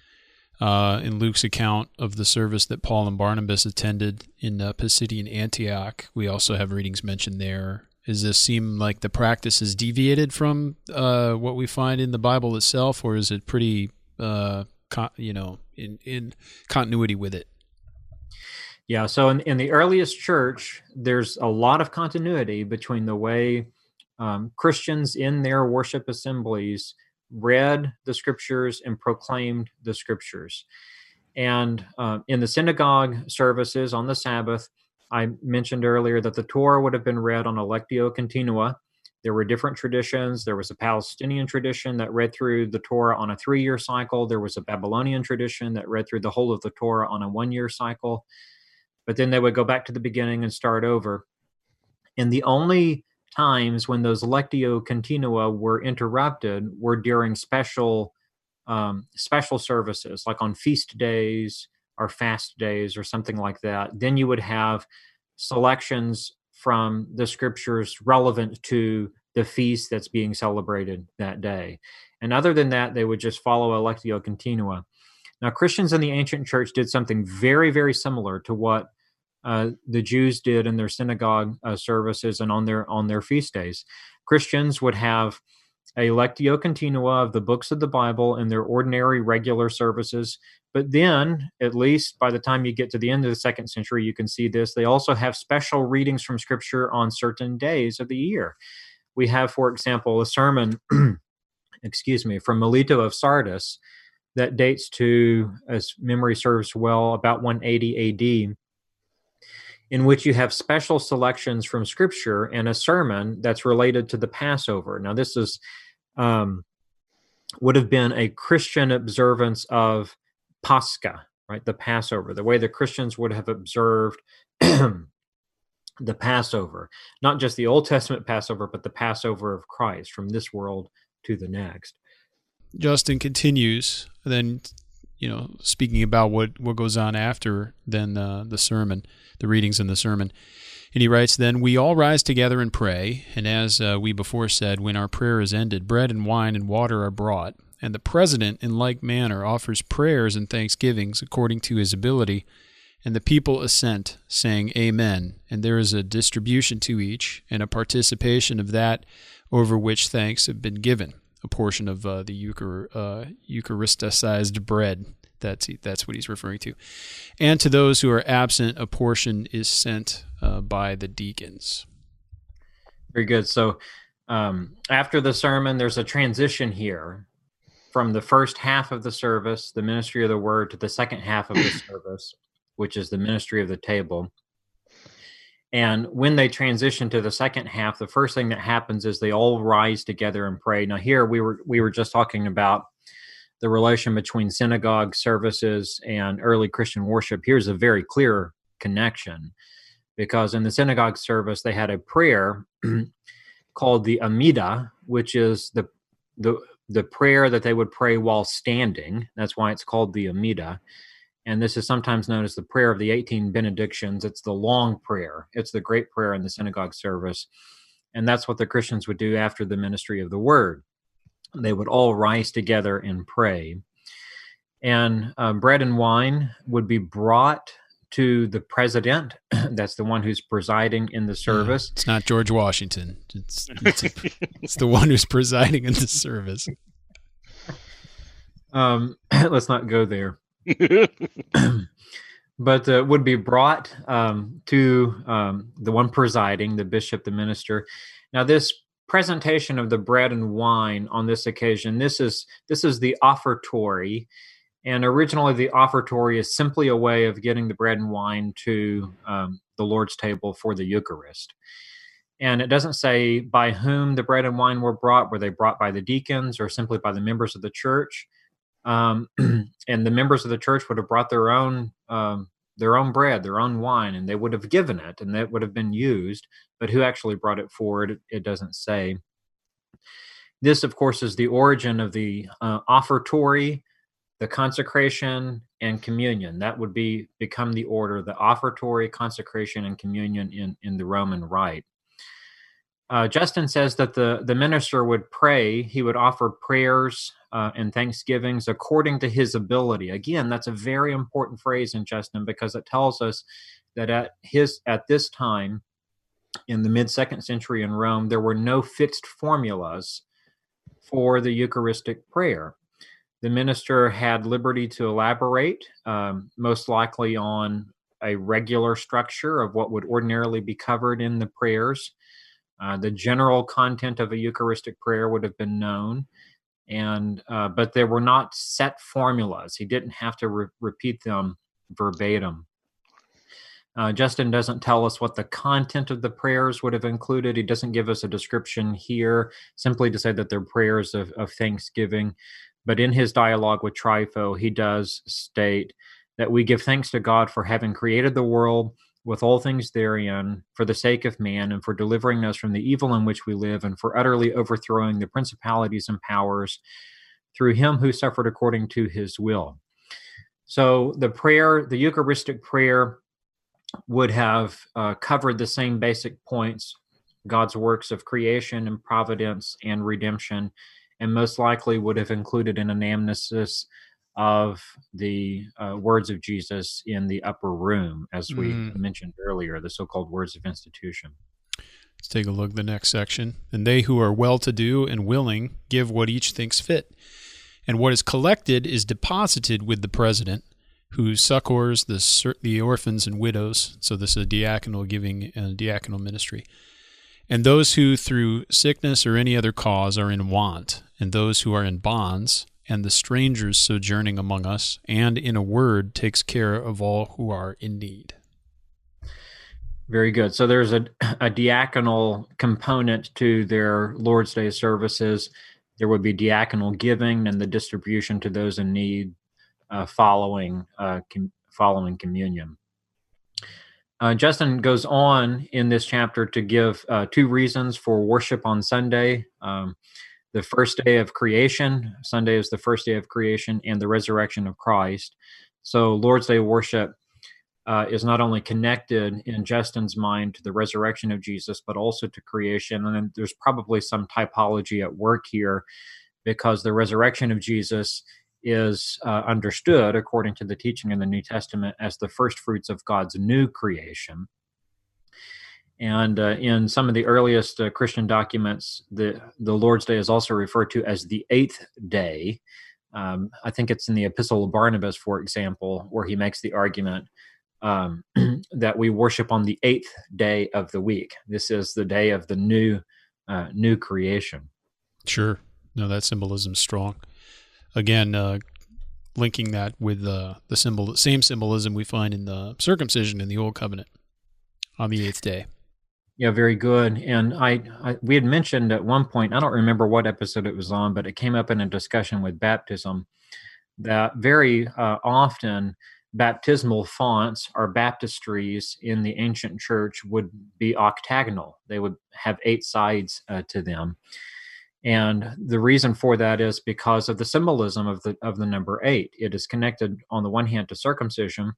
In Luke's account of the service that Paul and Barnabas attended in Pisidian Antioch, we also have readings mentioned there. Does this seem like the practice is deviated from what we find in the Bible itself, or is it pretty, in continuity with it? Yeah, so in the earliest church, there's a lot of continuity between the way Christians in their worship assemblies read the Scriptures and proclaimed the Scriptures. And in the synagogue services on the Sabbath, I mentioned earlier that the Torah would have been read on a lectio continua. There were different traditions. There was a Palestinian tradition that read through the Torah on a 3-year cycle. There was a Babylonian tradition that read through the whole of the Torah on a 1-year cycle. But then they would go back to the beginning and start over. And the only times when those lectio continua were interrupted were during special services, like on feast days or fast days or something like that. Then you would have selections from the Scriptures relevant to the feast that's being celebrated that day. And other than that, they would just follow a lectio continua. Now, Christians in the ancient church did something very, very similar to what the Jews did in their synagogue services and on their feast days. Christians would have a lectio continua of the books of the Bible in their ordinary regular services. But then, at least by the time you get to the end of the 2nd century, you can see this. They also have special readings from Scripture on certain days of the year. We have, for example, a sermon, from Melito of Sardis that dates to, as memory serves well, about 180 AD, in which you have special selections from Scripture and a sermon that's related to the Passover. Now, this is would have been a Christian observance of Pascha, right? The Passover, the way the Christians would have observed the Passover, not just the Old Testament Passover, but the Passover of Christ from this world to the next. Justin continues, then, speaking about what goes on after then the sermon, the readings in the sermon. And he writes, "Then we all rise together and pray, and as we before said, when our prayer is ended, bread and wine and water are brought, and the president in like manner offers prayers and thanksgivings according to his ability, and the people assent, saying Amen, and there is a distribution to each, and a participation of that over which thanks have been given, a portion of the Eucharisticized bread." That's what he's referring to. "And to those who are absent, a portion is sent by the deacons." Very good. So after the sermon, there's a transition here from the first half of the service, the ministry of the word, to the second half of the service, which is the ministry of the table. And when they transition to the second half, the first thing that happens is they all rise together and pray. Now, here we were just talking about the relation between synagogue services and early Christian worship. Here's a very clear connection, because in the synagogue service, they had a prayer called the Amidah, which is the prayer that they would pray while standing. That's why it's called the Amidah. And this is sometimes known as the prayer of the 18 benedictions. It's the long prayer. It's the great prayer in the synagogue service. And that's what the Christians would do after the ministry of the word. They would all rise together and pray. And bread and wine would be brought to the president. That's the one who's presiding in the service. It's not George Washington. It's the one who's presiding in the service. Let's not go there. But would be brought to the one presiding, the bishop, the minister. Now, this presentation of the bread and wine on this occasion, this is the offertory. And originally, the offertory is simply a way of getting the bread and wine to the Lord's table for the Eucharist. And it doesn't say by whom the bread and wine were brought. Were they brought by the deacons or simply by the members of the church? And the members of the church would have brought their own bread, their own wine, and they would have given it, and that would have been used. But who actually brought it forward, it doesn't say. This, of course, is the origin of the offertory, the consecration, and communion. That would become the order: the offertory, consecration, and communion in the Roman Rite. Justin says that the minister would pray. He would offer prayers and thanksgivings according to his ability. Again, that's a very important phrase in Justin, because it tells us that at this time, in the mid-2nd century in Rome, there were no fixed formulas for the Eucharistic prayer. The minister had liberty to elaborate, most likely on a regular structure of what would ordinarily be covered in the prayers. The general content of a Eucharistic prayer would have been known, but there were not set formulas. He didn't have to repeat them verbatim. Justin doesn't tell us what the content of the prayers would have included. He doesn't give us a description here, simply to say that they're prayers of thanksgiving. But in his dialogue with Trypho, he does state that we give thanks to God for having created the world with all things therein, for the sake of man, and for delivering us from the evil in which we live, and for utterly overthrowing the principalities and powers through him who suffered according to his will. So the Eucharistic prayer, would have covered the same basic points: God's works of creation and providence and redemption, and most likely would have included an anamnesis of the words of Jesus in the upper room, as we mentioned earlier, the so-called words of institution. Let's take a look at the next section. And they who are well-to-do and willing give what each thinks fit. And what is collected is deposited with the president, who succors the orphans and widows. So this is a diaconal giving and diaconal ministry. And those who through sickness or any other cause are in want, and those who are in bonds, and the strangers sojourning among us, and in a word, takes care of all who are in need. Very good. So there's a diaconal component to their Lord's Day services. There would be diaconal giving and the distribution to those in need following communion. Justin goes on in this chapter to give 2 reasons for worship on Sunday. The first day of creation. Sunday is the first day of creation, and the resurrection of Christ. So Lord's Day worship is not only connected in Justin's mind to the resurrection of Jesus, but also to creation. And then there's probably some typology at work here, because the resurrection of Jesus is understood, according to the teaching in the New Testament, as the first fruits of God's new creation. And in some of the earliest Christian documents, the Lord's Day is also referred to as the 8th day. I think it's in the Epistle of Barnabas, for example, where he makes the argument that we worship on the 8th day of the week. This is the day of the new creation. Sure. No, that symbolism's strong. Again, linking that with the same symbolism we find in the circumcision in the Old Covenant on the 8th day. Yeah, very good. And we had mentioned at one point, I don't remember what episode it was on, but it came up in a discussion with baptism, that very often baptismal fonts or baptistries in the ancient church would be octagonal. They would have 8 sides to them. And the reason for that is because of the symbolism of the number 8. It is connected on the one hand to circumcision,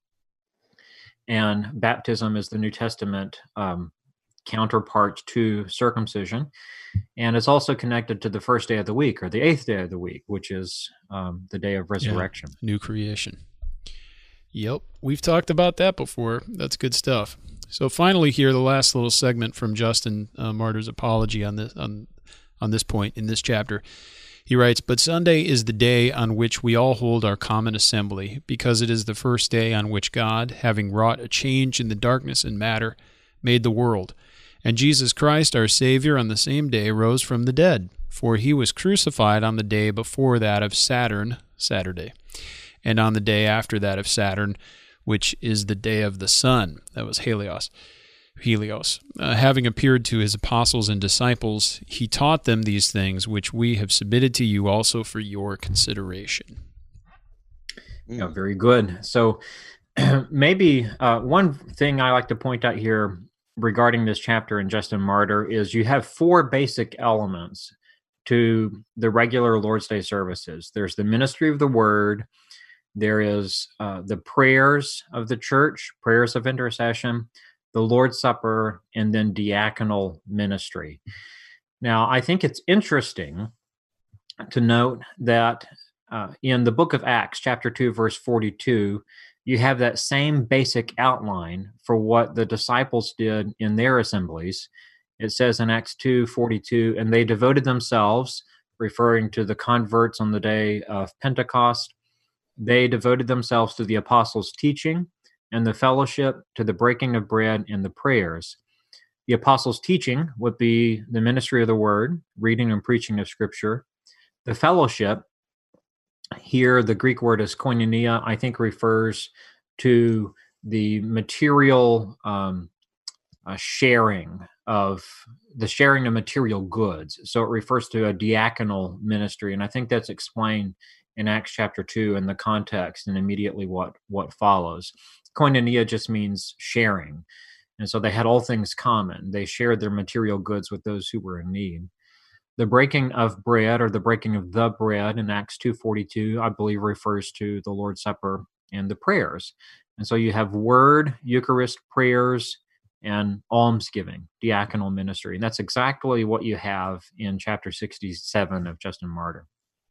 and baptism is the New Testament counterpart to circumcision, and it's also connected to the first day of the week, or the 8th day of the week, which is the day of resurrection. Yeah, new creation. Yep, we've talked about that before. That's good stuff. So finally here, the last little segment from Justin Martyr's apology on this point in this chapter. He writes, "But Sunday is the day on which we all hold our common assembly, because it is the first day on which God, having wrought a change in the darkness and matter, made the world. And Jesus Christ, our Savior, on the same day rose from the dead, for he was crucified on the day before that of Saturn, Saturday, and on the day after that of Saturn, which is the day of the sun." That was Helios. Having appeared to his apostles and disciples, he taught them these things, which we have submitted to you also for your consideration. Yeah, very good. So maybe one thing I like to point out here regarding this chapter in Justin Martyr is you have four basic elements to the regular Lord's Day services. There's the ministry of the Word. There is the prayers of the church, prayers of intercession, the Lord's Supper, and then diaconal ministry. Now, I think it's interesting to note that in the book of Acts, chapter 2, verse 42, you have that same basic outline for what the disciples did in their assemblies. It says in Acts 2:42, "And they devoted themselves," referring to the converts on the day of Pentecost, "they devoted themselves to the apostles' teaching and the fellowship, to the breaking of bread and the prayers." The apostles' teaching would be the ministry of the Word, reading and preaching of Scripture. The fellowship, here the Greek word is koinonia, I think refers to the material sharing of material goods. So it refers to a diaconal ministry, and I think that's explained in Acts chapter 2 in the context and immediately what follows. Koinonia just means sharing. And so they had all things common. They shared their material goods with those who were in need. The breaking of bread, or the breaking of the bread in Acts 2:42, I believe refers to the Lord's Supper and the prayers. And so you have word, Eucharist, prayers, and almsgiving, diaconal ministry. And that's exactly what you have in chapter 67 of Justin Martyr.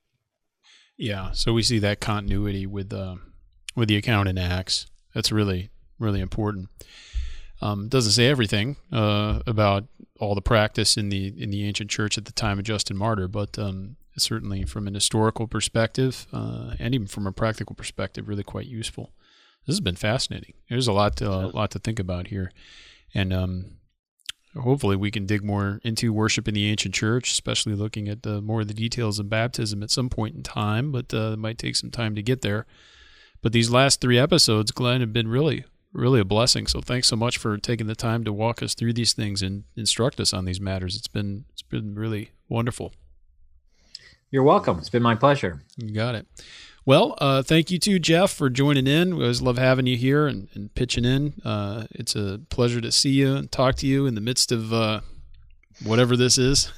Yeah, so we see that continuity with the account in Acts. That's really, really important. Doesn't say everything about all the practice in the ancient church at the time of Justin Martyr, but certainly from an historical perspective and even from a practical perspective, really quite useful. This has been fascinating. There's a lot to think about here, and hopefully we can dig more into worship in the ancient church, especially looking at more of the details of baptism at some point in time, but it might take some time to get there. But these last 3 episodes, Glenn, have been really, really a blessing. So thanks so much for taking the time to walk us through these things and instruct us on these matters. It's been really wonderful. You're welcome. It's been my pleasure. You got it. Well, thank you too, Jeff, for joining in. We always love having you here and pitching in. It's a pleasure to see you and talk to you in the midst of whatever this is.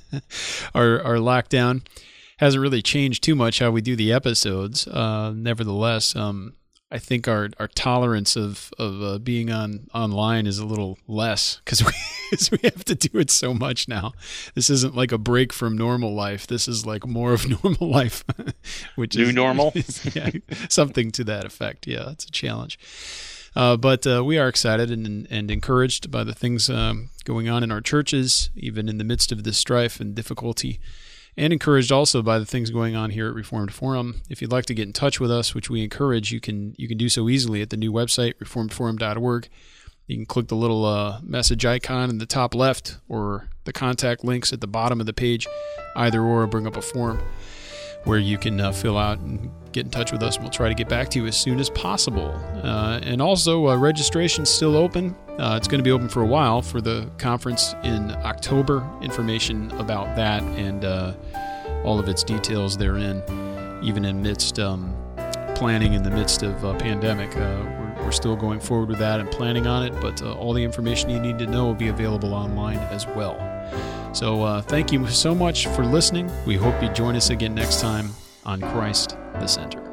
Our lockdown hasn't really changed too much how we do the episodes. Nevertheless, I think our tolerance of being online is a little less because we have to do it so much now. This isn't like a break from normal life. This is like more of normal life, which is new normal. Yeah, something to that effect. Yeah, it's a challenge. But we are excited and encouraged by the things going on in our churches, even in the midst of this strife and difficulty. And encouraged also by the things going on here at Reformed Forum. If you'd like to get in touch with us, which we encourage, you can do so easily at the new website, reformedforum.org. You can click the little message icon in the top left or the contact links at the bottom of the page. Either or bring up a form where you can fill out and get in touch with us, and we'll try to get back to you as soon as possible. And also, registration's still open. It's going to be open for a while for the conference in October. Information about that and all of its details therein, even amidst planning in the midst of a pandemic. We're still going forward with that and planning on it, but all the information you need to know will be available online as well. So thank you so much for listening. We hope you join us again next time on Christ the Center.